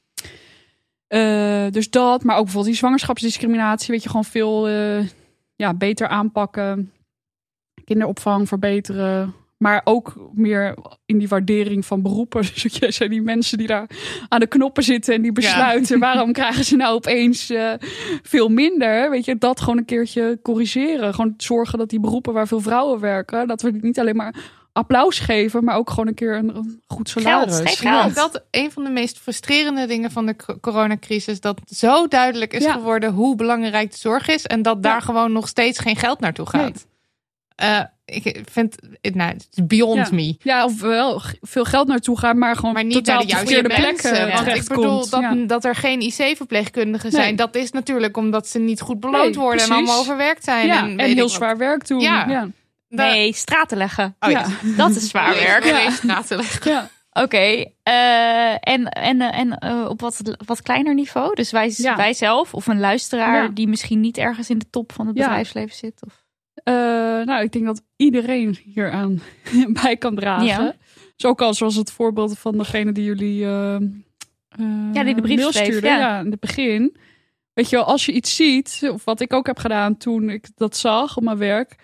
Uh, dus dat, maar ook bijvoorbeeld die zwangerschapsdiscriminatie, weet je, gewoon veel uh, ja, beter aanpakken. Kinderopvang verbeteren, Maar ook meer in die waardering van beroepen. Dus jij zei die mensen die daar aan de knoppen zitten en die besluiten. Ja. Waarom krijgen ze nou opeens uh, veel minder? Weet je, dat gewoon een keertje corrigeren. Gewoon zorgen dat die beroepen waar veel vrouwen werken, dat we niet alleen maar applaus geven, maar ook gewoon een keer een, een goed salaris. Geld, geld. Dat een van de meest frustrerende dingen van de coronacrisis, dat zo duidelijk is ja. geworden hoe belangrijk de zorg is en dat daar ja. gewoon nog steeds geen geld naartoe gaat. Nee. Uh, ik vind het nou, it's beyond ja. me. Ja, of wel veel geld naartoe gaat, maar gewoon maar niet totaal naar de juiste plekken. Want ik bedoel dat, ja. dat er geen I C-verpleegkundigen zijn. Nee. Dat is natuurlijk omdat ze niet goed beloond nee, worden precies. en allemaal overwerkt zijn. Ja, en, en heel zwaar werk doen. Ja. ja. Nee, straten leggen. Oh, ja. ja. Dat is zwaar werk. Nee, straten leggen. Ja. Oké, okay, uh, en, en, en uh, op wat, wat kleiner niveau? Dus wij, ja. wij zelf of een luisteraar ja. die misschien niet ergens in de top van het bedrijfsleven ja. zit? Of? Uh, nou, ik denk dat iedereen hieraan bij kan dragen. Ja. Dus ook al zoals het voorbeeld van degene die jullie uh, uh, ja, die de brief stuurden ja. ja, in het begin. Weet je wel, als je iets ziet, of wat ik ook heb gedaan toen ik dat zag op mijn werk.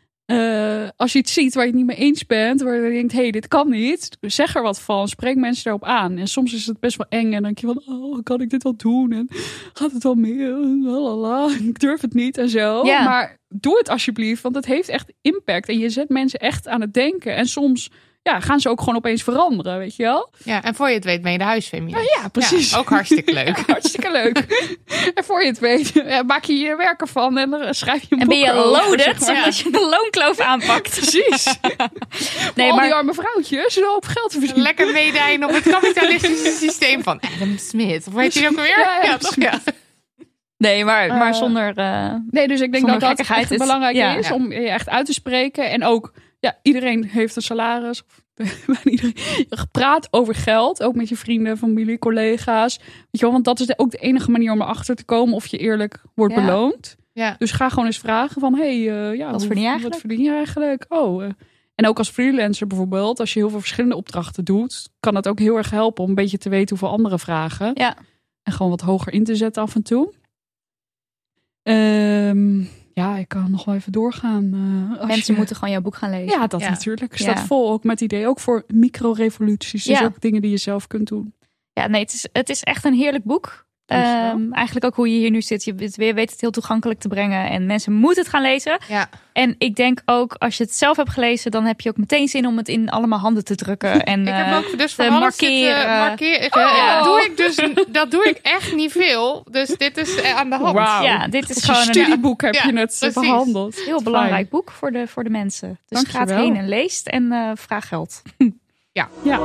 Uh, als je iets ziet waar je het niet mee eens bent, waar je denkt, hé, hey, dit kan niet, zeg er wat van, spreek mensen daarop aan. En soms is het best wel eng en dan denk je van, oh, kan ik dit wel doen? En gaat het wel meer? Lalala, ik durf het niet en zo. Ja. Maar doe het alsjeblieft, want het heeft echt impact. En je zet mensen echt aan het denken. En soms ja, gaan ze ook gewoon opeens veranderen, weet je wel? Ja, en voor je het weet ben je de huisfeminist. Ja, ja, precies. Ja, ook hartstikke leuk. Ja, hartstikke leuk. En voor je het weet, ja, maak je je werk ervan en dan schrijf je een en boek ben je over, loaded, zeg maar. als je de loonkloof aanpakt. Precies. Nee, al maar die arme vrouwtjes, zo op geld te verdienen. Lekker meedijnen op het kapitalistische systeem van Adam Smith. Of weet je ook weer? Ja, ja, ja, toch? Ja. Nee, maar, maar zonder uh, Nee, dus ik denk dat dat echt is, belangrijk ja. is om je echt uit te spreken. En ook, ja, iedereen heeft een salaris. Iedereen. Praat over geld, ook met je vrienden, familie, collega's. Weet je wel, want dat is ook de enige manier om erachter te komen of je eerlijk wordt ja. beloond. Ja. Dus ga gewoon eens vragen van, hey, uh, ja, wat, hoe, verdien je wat verdien je eigenlijk? Oh, uh. En ook als freelancer bijvoorbeeld, als je heel veel verschillende opdrachten doet, kan dat ook heel erg helpen om een beetje te weten hoeveel anderen vragen. Ja. En gewoon wat hoger in te zetten af en toe. Um, ja, ik kan nog wel even doorgaan. Uh, Mensen je... moeten gewoon jouw boek gaan lezen. Ja, dat ja. natuurlijk. Staat ja. vol ook met idee. Ook voor micro-revoluties. Dus ja. ook dingen die je zelf kunt doen. Ja, nee, het is, het is echt een heerlijk boek. Um, eigenlijk ook hoe je hier nu zit. Je weet het heel toegankelijk te brengen. En mensen moeten het gaan lezen. Ja. En ik denk ook, als je het zelf hebt gelezen, dan heb je ook meteen zin om het in allemaal handen te drukken. En ik heb uh, ook dus te markeren. markeren. Oh. Ja, doe ik dus, dat doe ik echt niet veel. Dus dit is aan de hand. Wow. Ja, dit is Als gewoon een studieboek heb ja, je het precies. behandeld. Heel belangrijk boek voor de, voor de mensen. Dus ga heen en leest en uh, vraag geld. Ja. Ja.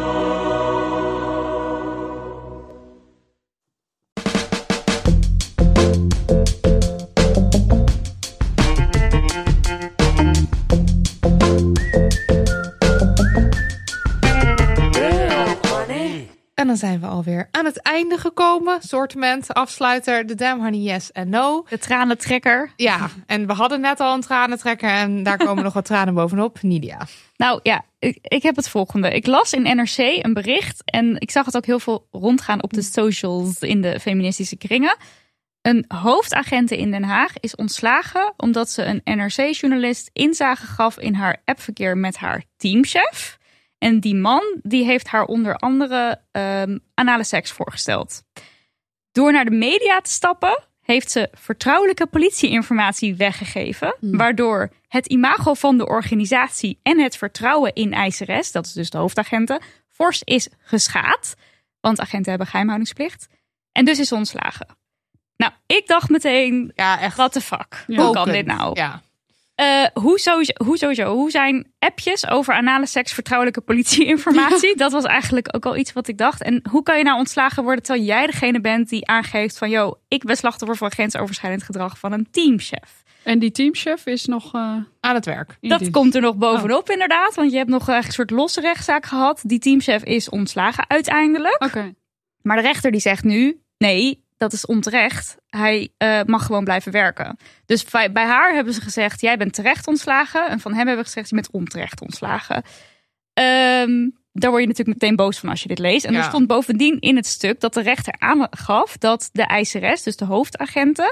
En dan zijn we alweer aan het einde gekomen. Soortement, afsluiter, de Damn Honey Yes en No. De tranentrekker. Ja, en we hadden net al een tranentrekker en daar komen nog wat tranen bovenop. Nidia. Nou ja, ik, ik heb het volgende. Ik las in N R C een bericht en ik zag het ook heel veel rondgaan op de socials in de feministische kringen. Een hoofdagente in Den Haag is ontslagen omdat ze een N R C-journalist inzage gaf in haar appverkeer met haar teamchef. En die man die heeft haar onder andere um, anale seks voorgesteld. Door naar de media te stappen heeft ze vertrouwelijke politieinformatie weggegeven. Hmm. Waardoor het imago van de organisatie en het vertrouwen in eiseres, dat is dus de hoofdagenten, fors is geschaad. Want agenten hebben geheimhoudingsplicht. En dus is ze ontslagen. Nou, ik dacht meteen, ja, echt. What the fuck? Ja. Hoe kan dit nou? Ja. Uh, hoe, sowieso, hoe sowieso? Hoe zijn appjes over anale seks vertrouwelijke politieinformatie? Ja. Dat was eigenlijk ook al iets wat ik dacht. En hoe kan je nou ontslagen worden terwijl jij degene bent die aangeeft van, yo, ik ben slachtoffer van grensoverschrijdend gedrag van een teamchef. En die teamchef is nog uh, aan het werk. Dat dienst. Komt er nog bovenop, oh. inderdaad. Want je hebt nog een soort losse rechtszaak gehad. Die teamchef is ontslagen uiteindelijk. Oké. Okay. Maar de rechter die zegt nu, nee, dat is onterecht. Hij uh, mag gewoon blijven werken. Dus bij, bij haar hebben ze gezegd, jij bent terecht ontslagen. En van hem hebben we gezegd, je bent onterecht ontslagen. Um, daar word je natuurlijk meteen boos van als je dit leest. En ja. Er stond bovendien in het stuk dat de rechter aangaf dat de eiseres, dus de hoofdagenten,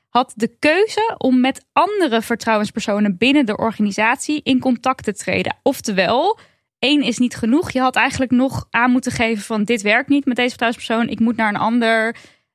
had de keuze om met andere vertrouwenspersonen binnen de organisatie in contact te treden. Oftewel, één is niet genoeg. Je had eigenlijk nog aan moeten geven van dit werkt niet met deze vertrouwenspersoon. Ik moet naar een ander.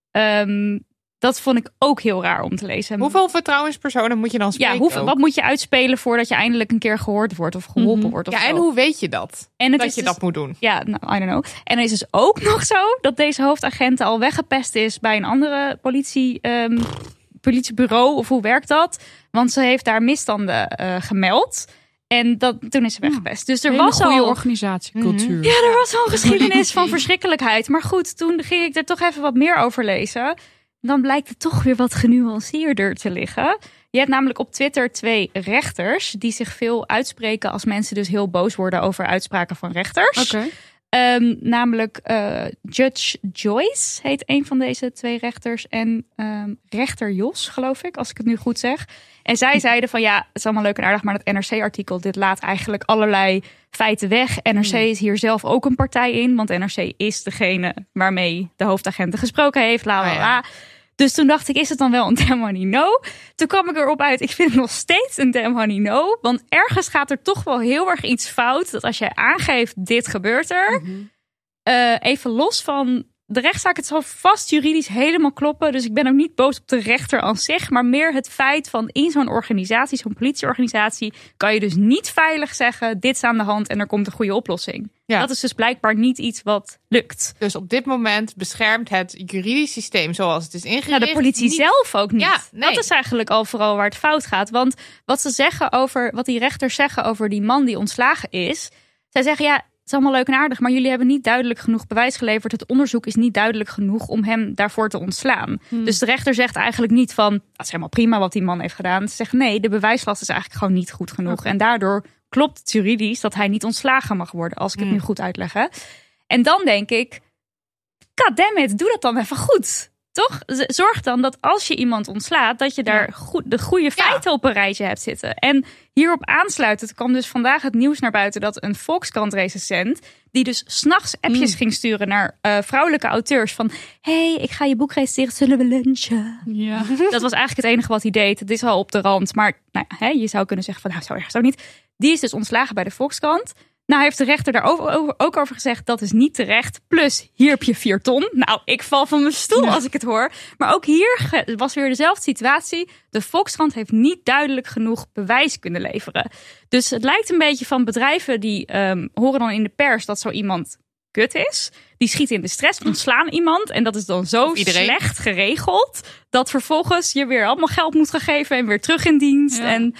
Um, dat vond ik ook heel raar om te lezen. Hoeveel vertrouwenspersonen moet je dan spreken? Ja, hoeveel, wat moet je uitspelen voordat je eindelijk een keer gehoord wordt of geholpen mm-hmm. wordt? Of ja, zo. En hoe weet je dat? En het dat is je dus, dat moet doen? Ja, nou, I don't know. En er is dus ook nog zo dat deze hoofdagent al weggepest is bij een andere politie, um, politiebureau. Of hoe werkt dat? Want ze heeft daar misstanden uh, gemeld. En dat, toen is ze weggepest. Dus er Hele was goede al organisatiecultuur. Mm-hmm. Ja, er was al een geschiedenis van verschrikkelijkheid. Maar goed, toen ging ik er toch even wat meer over lezen. Dan blijkt het toch weer wat genuanceerder te liggen. Je hebt namelijk op Twitter twee rechters die zich veel uitspreken als mensen dus heel boos worden over uitspraken van rechters. Okay. Um, namelijk uh, Judge Joyce heet een van deze twee rechters en um, rechter Jos, geloof ik, als ik het nu goed zeg. En zij zeiden van ja, het is allemaal leuk en aardig, maar dat N R C-artikel, dit laat eigenlijk allerlei feiten weg. N R C is hier zelf ook een partij in, want N R C is degene waarmee de hoofdagenten gesproken heeft. La, la, la. Dus toen dacht ik, is het dan wel een damn honey no? Toen kwam ik erop uit, ik vind het nog steeds een damn honey no. Want ergens gaat er toch wel heel erg iets fout. Dat als jij aangeeft, dit gebeurt er. Mm-hmm. Uh, even los van de rechtszaak, het zal vast juridisch helemaal kloppen. Dus ik ben ook niet boos op de rechter aan zich. Maar meer het feit van in zo'n organisatie, zo'n politieorganisatie, kan je dus niet veilig zeggen, dit is aan de hand en er komt een goede oplossing. Ja. Dat is dus blijkbaar niet iets wat lukt. Dus op dit moment beschermt het juridisch systeem zoals het is ingericht. Ja, de politie niet. zelf ook niet. Ja, nee. Dat is eigenlijk al vooral waar het fout gaat. Want wat ze zeggen over, wat die rechters zeggen over die man die ontslagen is. Zij zeggen ja, het is allemaal leuk en aardig, maar jullie hebben niet duidelijk genoeg bewijs geleverd. Het onderzoek is niet duidelijk genoeg om hem daarvoor te ontslaan. Hmm. Dus de rechter zegt eigenlijk niet van, dat is helemaal prima wat die man heeft gedaan. Ze zegt nee, de bewijslast is eigenlijk gewoon niet goed genoeg. Okay. En daardoor klopt het juridisch dat hij niet ontslagen mag worden, als ik het hmm. nu goed uitleg. Hè? En dan denk ik, goddammit, doe dat dan even goed. Toch? Zorg dan dat als je iemand ontslaat, dat je daar goed, de goede feiten ja. op een rijtje hebt zitten. En hierop aansluitend kwam dus vandaag het nieuws naar buiten dat een Volkskrant-recensent, die dus 's nachts appjes mm. ging sturen naar uh, vrouwelijke auteurs van, hey, ik ga je boek recenseren, zullen we lunchen? Ja. Dat was eigenlijk het enige wat hij deed. Het is al op de rand, maar nou ja, hè, je zou kunnen zeggen van, nou, zo erg zo niet. Die is dus ontslagen bij de Volkskrant. Nou heeft de rechter daar ook over gezegd, dat is niet terecht. Plus, hier heb je vier ton. Nou, ik val van mijn stoel ja. als ik het hoor. Maar ook hier was weer dezelfde situatie. De Volkskrant heeft niet duidelijk genoeg bewijs kunnen leveren. Dus het lijkt een beetje van bedrijven die um, horen dan in de pers dat zo iemand kut is. Die schieten in de stress, ontslaan iemand. En dat is dan zo slecht geregeld, dat vervolgens je weer allemaal geld moet gaan geven en weer terug in dienst. Ja. En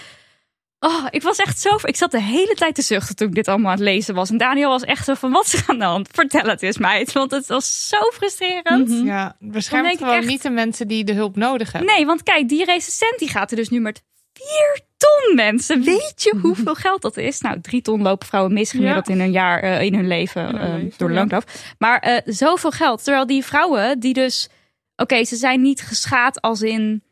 oh, ik was echt zo. Ik zat de hele tijd te zuchten toen ik dit allemaal aan het lezen was. En Daniel was echt zo van, wat is er aan de hand? Vertel het eens, meid. Want het was zo frustrerend. Mm-hmm. Ja, beschermt gewoon echt niet de mensen die de hulp nodig hebben. Nee, want kijk, die recensent die gaat er dus nu met vier ton mensen. Weet je hoeveel geld dat is? Nou, drie ton lopen vrouwen mis gemiddeld ja. in hun jaar, uh, in hun leven, in hun uh, leven door de ja. loonkloof. Maar uh, zoveel geld. Terwijl die vrouwen die dus, oké, okay, ze zijn niet geschaad als in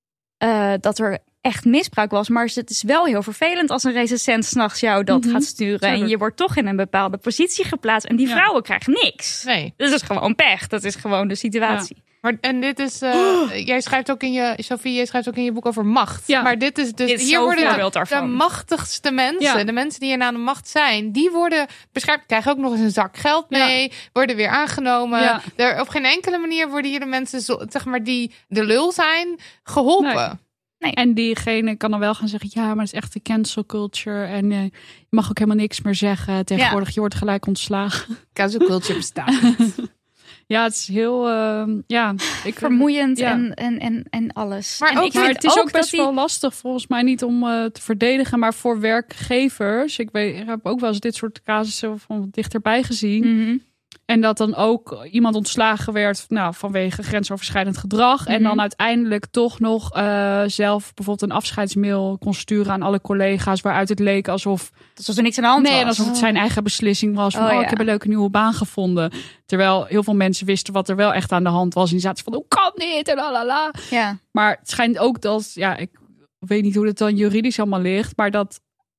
uh, dat er echt misbruik was. Maar het is wel heel vervelend als een recensent 's nachts jou dat mm-hmm. gaat sturen. Zeker. En je wordt toch in een bepaalde positie geplaatst. En die ja. vrouwen krijgen niks. Nee. Dus dat is gewoon pech. Dat is gewoon de situatie. Ja. Maar, en dit is, uh, oh. jij schrijft ook in je, Sophie, jij schrijft ook in je boek over macht. Ja. Maar dit is dus, dit is hier worden de, de machtigste mensen, ja. de mensen die hier aan de macht zijn, die worden beschermd, krijgen ook nog eens een zak geld mee, ja. worden weer aangenomen. Ja. Er, op geen enkele manier worden hier de mensen, zo, zeg maar, die de lul zijn, geholpen. Nee. Nee. En diegene kan dan wel gaan zeggen, ja, maar het is echt de cancel culture. En uh, je mag ook helemaal niks meer zeggen. Tegenwoordig, ja. je wordt gelijk ontslagen. Cancel culture bestaat niet. Ja, het is heel uh, ja, ik, vermoeiend ja. en, en, en, en alles. Maar, en ook, ik maar het is ook, ook best die... wel lastig volgens mij niet om uh, te verdedigen. Maar voor werkgevers, ik, weet, ik heb ook wel eens dit soort casussen van dichterbij gezien. Mm-hmm. En dat dan ook iemand ontslagen werd nou, vanwege grensoverschrijdend gedrag. Mm-hmm. En dan uiteindelijk toch nog uh, zelf bijvoorbeeld een afscheidsmail kon sturen aan alle collega's. Waaruit het leek alsof alsof er niks aan de hand nee, was. En alsof het zijn eigen beslissing was. Van, oh, oh ja. ik heb een leuke nieuwe baan gevonden. Terwijl heel veel mensen wisten wat er wel echt aan de hand was. En die zaten van, hoe kan dit? En lalala. Ja. Maar het schijnt ook dat, ja, ik weet niet hoe het dan juridisch allemaal ligt. Maar dat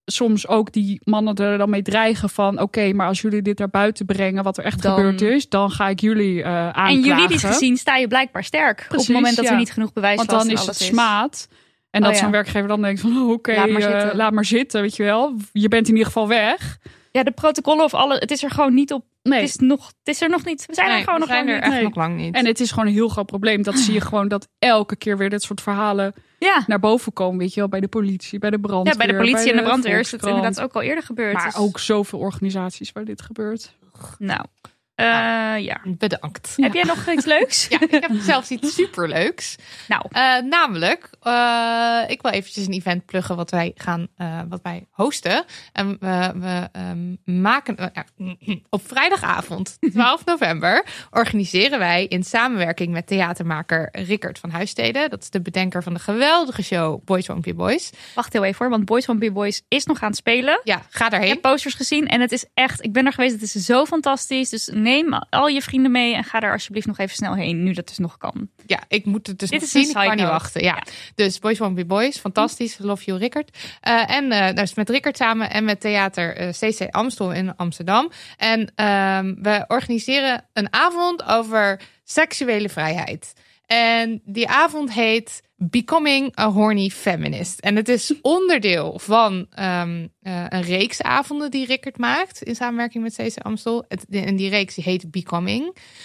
soms ook die mannen er dan mee dreigen van... oké, okay, maar als jullie dit naar buiten brengen... wat er echt Dan... gebeurd is, dan ga ik jullie uh, aanklagen. En juridisch gezien sta je blijkbaar sterk. Precies, op het moment dat ja. er niet genoeg bewijs Want was. dan is het smaad. En dat oh, ja. zo'n werkgever dan denkt van... oké, okay, laat, uh, laat maar zitten, weet je wel. Je bent in ieder geval weg. Ja, de protocollen of alle... Het is er gewoon niet op... Nee. Het, is nog, het is er nog niet. We zijn nee, er gewoon nog lang niet. Echt nee. nog lang niet. En het is gewoon een heel groot probleem. Dat zie je gewoon dat elke keer weer dit soort verhalen ja. naar boven komen. Weet je wel, bij de politie, bij de brandweer. Ja, bij de politie bij de en de brandweer is het inderdaad ook al eerder gebeurd. Maar dus... ook zoveel organisaties waar dit gebeurt. Nou, uh, ja. Bedankt. Ja. Heb jij nog iets leuks? Ja, ik heb zelfs iets superleuks. Nou. Uh, namelijk, uh, ik wil eventjes een event pluggen wat wij gaan, uh, wat wij hosten. En we, we um, maken, uh, op vrijdagavond, twaalf november, organiseren wij in samenwerking met theatermaker Rickert van Huisstede. Dat is de bedenker van de geweldige show Boys Won't Be Boys. Wacht heel even hoor, want Boys Won't Be Boys is nog aan het spelen. Ja, ga daarheen. Ik heb posters gezien en het is echt, ik ben er geweest, het is zo fantastisch. Dus neem al je vrienden mee en ga daar alsjeblieft nog even snel heen, nu dat dus nog kan. Ja, ik moet het dus Dit nog is zien, ik kan niet wachten. Ja. ja. Dus Boys Won't Be Boys, fantastisch, love you Rickert. Uh, en uh, dus met Rickert samen en met theater uh, C C Amstel in Amsterdam. En uh, we organiseren een avond over seksuele vrijheid. En die avond heet Becoming a Horny Feminist. En het is onderdeel van um, uh, een reeks avonden die Rickert maakt in samenwerking met C C Amstel. Het, en die reeks die heet Becoming.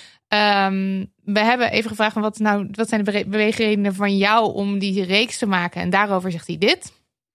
Um, we hebben even gevraagd van wat, nou, wat zijn de beweegredenen van jou om die reeks te maken. En daarover zegt hij dit.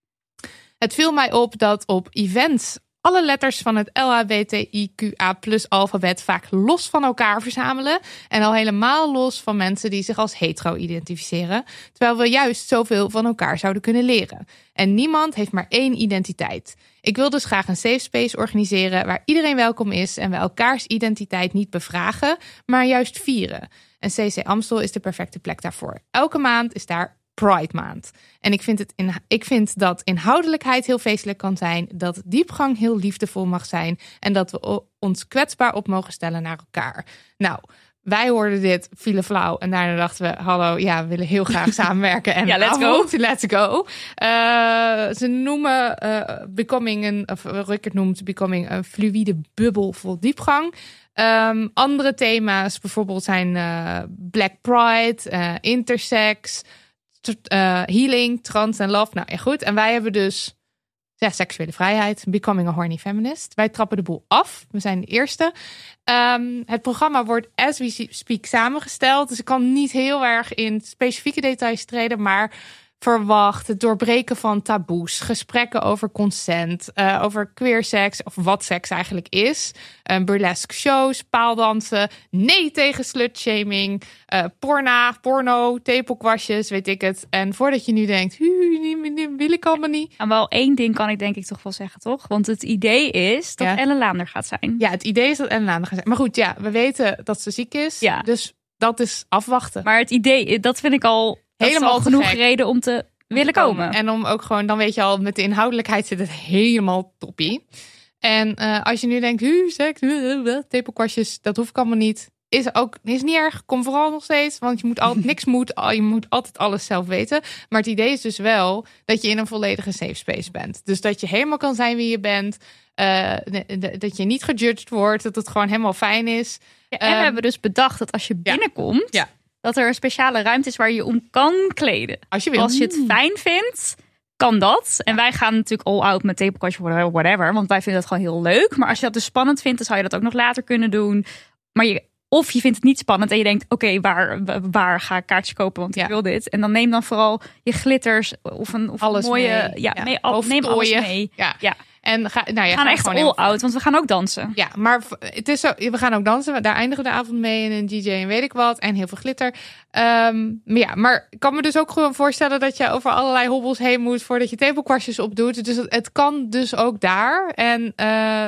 Het viel mij op dat op events alle letters van het L H B T I Q A plus alfabet vaak los van elkaar verzamelen. En al helemaal los van mensen die zich als hetero identificeren. Terwijl we juist zoveel van elkaar zouden kunnen leren. En niemand heeft maar één identiteit. Ik wil dus graag een safe space organiseren waar iedereen welkom is en we elkaars identiteit niet bevragen, maar juist vieren. En C C Amstel is de perfecte plek daarvoor. Elke maand is daar Pride maand. En ik vind, het in, ik vind dat inhoudelijkheid heel feestelijk kan zijn, dat diepgang heel liefdevol mag zijn en dat we ons kwetsbaar op mogen stellen naar elkaar. Nou, wij hoorden dit, vielen flauw en daarna dachten we, hallo, ja, we willen heel graag samenwerken. En ja, let's avond, go. Let's go. Uh, ze noemen uh, Becoming een, of Rickert noemt Becoming een fluïde bubbel vol diepgang. Um, andere thema's bijvoorbeeld zijn uh, Black Pride, uh, intersex, Uh, healing, trans en love. Nou ja, goed. En wij hebben dus ja, seksuele vrijheid. Becoming a Horny Feminist. Wij trappen de boel af. We zijn de eerste. Um, het programma wordt as we speak samengesteld. Dus ik kan niet heel erg in specifieke details treden. Maar verwacht het doorbreken van taboes. Gesprekken over consent. Uh, over queer seks. Of wat seks eigenlijk is. Um, burlesque shows. Paaldansen. Nee tegen slutshaming. Uh, porna, porno. Tepelkwastjes. Weet ik het. En voordat je nu denkt. Die wil ik allemaal niet. En wel één ding kan ik denk ik toch wel zeggen, toch? Want het idee is dat ja. Ellen Laander gaat zijn. Ja, het idee is dat Ellen Laander gaat zijn. Maar goed, ja, we weten dat ze ziek is. Ja. Dus dat is afwachten. Maar het idee, dat vind ik al... helemaal al genoeg reden om te willen komen. En om ook gewoon, dan weet je al, met de inhoudelijkheid zit het helemaal toppie. En uh, als je nu denkt, hu, seks, tepelkwastjes, dat hoef ik allemaal niet. Is ook is niet erg, kom vooral nog steeds. Want je moet altijd niks moet, je moet altijd alles zelf weten. Maar het idee is dus wel dat je in een volledige safe space bent. Dus dat je helemaal kan zijn wie je bent. Uh, dat je niet gejudged wordt. Dat het gewoon helemaal fijn is. Ja, en um, we hebben dus bedacht dat als je binnenkomt... Ja. Ja. dat er een speciale ruimte is waar je je om kan kleden. Als je wil. Als je het fijn vindt, kan dat. En wij gaan natuurlijk all out met tepelkastje, whatever. Want wij vinden dat gewoon heel leuk. Maar als je dat dus spannend vindt, dan zou je dat ook nog later kunnen doen. Maar je, of je vindt het niet spannend en je denkt, oké, okay, waar, waar ga ik kaartjes kopen? Want ja. ik wil dit. En dan neem dan vooral je glitters of een, of alles een mooie... Mee. Ja, ja. Mee, al, neem alles mee. Ja. ja. En ga, nou ja, we gaan echt all out, want we gaan ook dansen. Ja, maar het is zo, we gaan ook dansen. Daar eindigen we de avond mee en een D J en weet ik wat. En heel veel glitter. Um, maar ja, maar ik kan me dus ook gewoon voorstellen dat je over allerlei hobbels heen moet voordat je tepelkwastjes opdoet. Dus het, het kan dus ook daar. En uh,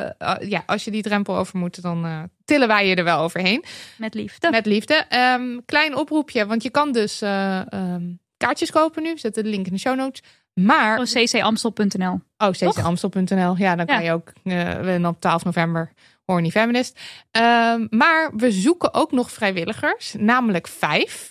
ja, als je die drempel over moet, dan uh, tillen wij je er wel overheen. Met liefde. Met liefde. Um, klein oproepje, want je kan dus uh, um, kaartjes kopen nu. We zetten de link in de show notes. Maar... Oh, c c amstel punt n l. Oh, c c amstel punt n l. Ja, dan kan ja. je ook uh, op twaalf november Horny Feminist. Um, maar we zoeken ook nog vrijwilligers, namelijk vijf.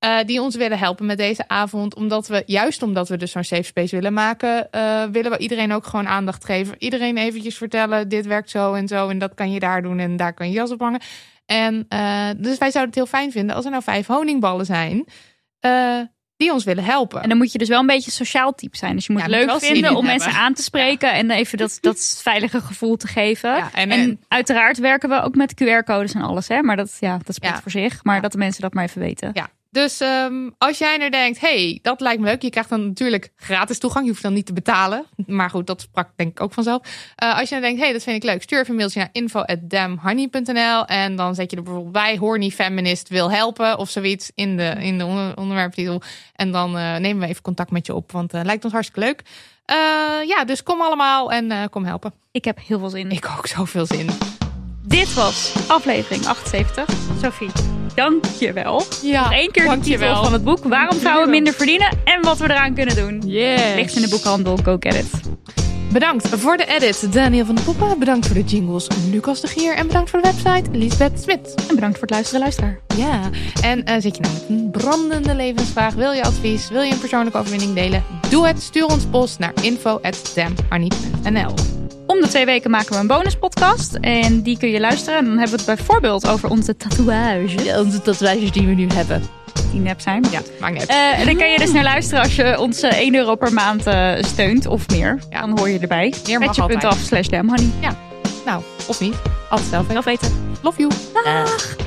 Uh, die ons willen helpen met deze avond. Omdat we, juist omdat we dus zo'n safe space willen maken, uh, willen we iedereen ook gewoon aandacht geven. Iedereen eventjes vertellen, dit werkt zo en zo en dat kan je daar doen en daar kan je jas op hangen. En uh, dus wij zouden het heel fijn vinden als er nou vijf honingballen zijn uh, die ons willen helpen. En dan moet je dus wel een beetje sociaal type zijn. Dus je moet ja, het leuk moet vinden om hebben. mensen aan te spreken ja. en even dat, dat veilige gevoel te geven. Ja, en, en, en uiteraard werken we ook met Q R-codes en alles, hè? Maar dat, ja, dat spreekt ja. voor zich. Maar ja. dat de mensen dat maar even weten. Ja. Dus um, als jij er denkt, hey, dat lijkt me leuk. Je krijgt dan natuurlijk gratis toegang. Je hoeft dan niet te betalen. Maar goed, dat sprak denk ik ook vanzelf. Uh, als je dan denkt, hey, dat vind ik leuk. Stuur even een mailtje naar info at damhoney punt n l. En dan zet je er bijvoorbeeld bij horny feminist wil helpen. Of zoiets in de, in de onder, onderwerptitel. En dan uh, nemen we even contact met je op. Want het uh, lijkt ons hartstikke leuk. Uh, ja, dus kom allemaal en uh, kom helpen. Ik heb heel veel zin. Ik ook zoveel zin. Dit was aflevering achtenzeventig. Sophie, dank je wel. Ja, nog één keer de titel wel. van het boek. Waarom vrouwen minder verdienen en wat we eraan kunnen doen. Yes. Ligt in de boekhandel. Go get it. Bedankt voor de edit, Daniel van de Poppen. Bedankt voor de jingles, Lucas de Gier. En bedankt voor de website, Lisbeth Smit. En bedankt voor het luisteren, luisteraar. Ja, en uh, zit je nou met een brandende levensvraag? Wil je advies? Wil je een persoonlijke overwinning delen? Doe het. Stuur ons post naar info at damhoney punt n l. Om de twee weken maken we een bonuspodcast. En die kun je luisteren. En dan hebben we het bijvoorbeeld over onze tatoeages. Ja, onze tatoeages die we nu hebben. Die nep zijn. Ja, maakt niet uit. Uh, en dan kan je dus naar luisteren als je ons één euro per maand uh, steunt. Of meer. Ja. Dan hoor je erbij. Meer mag altijd. Petje punt af slash damhoney. Ja, nou, of niet. Altijd zelf, zelf weten. Love you. Dag.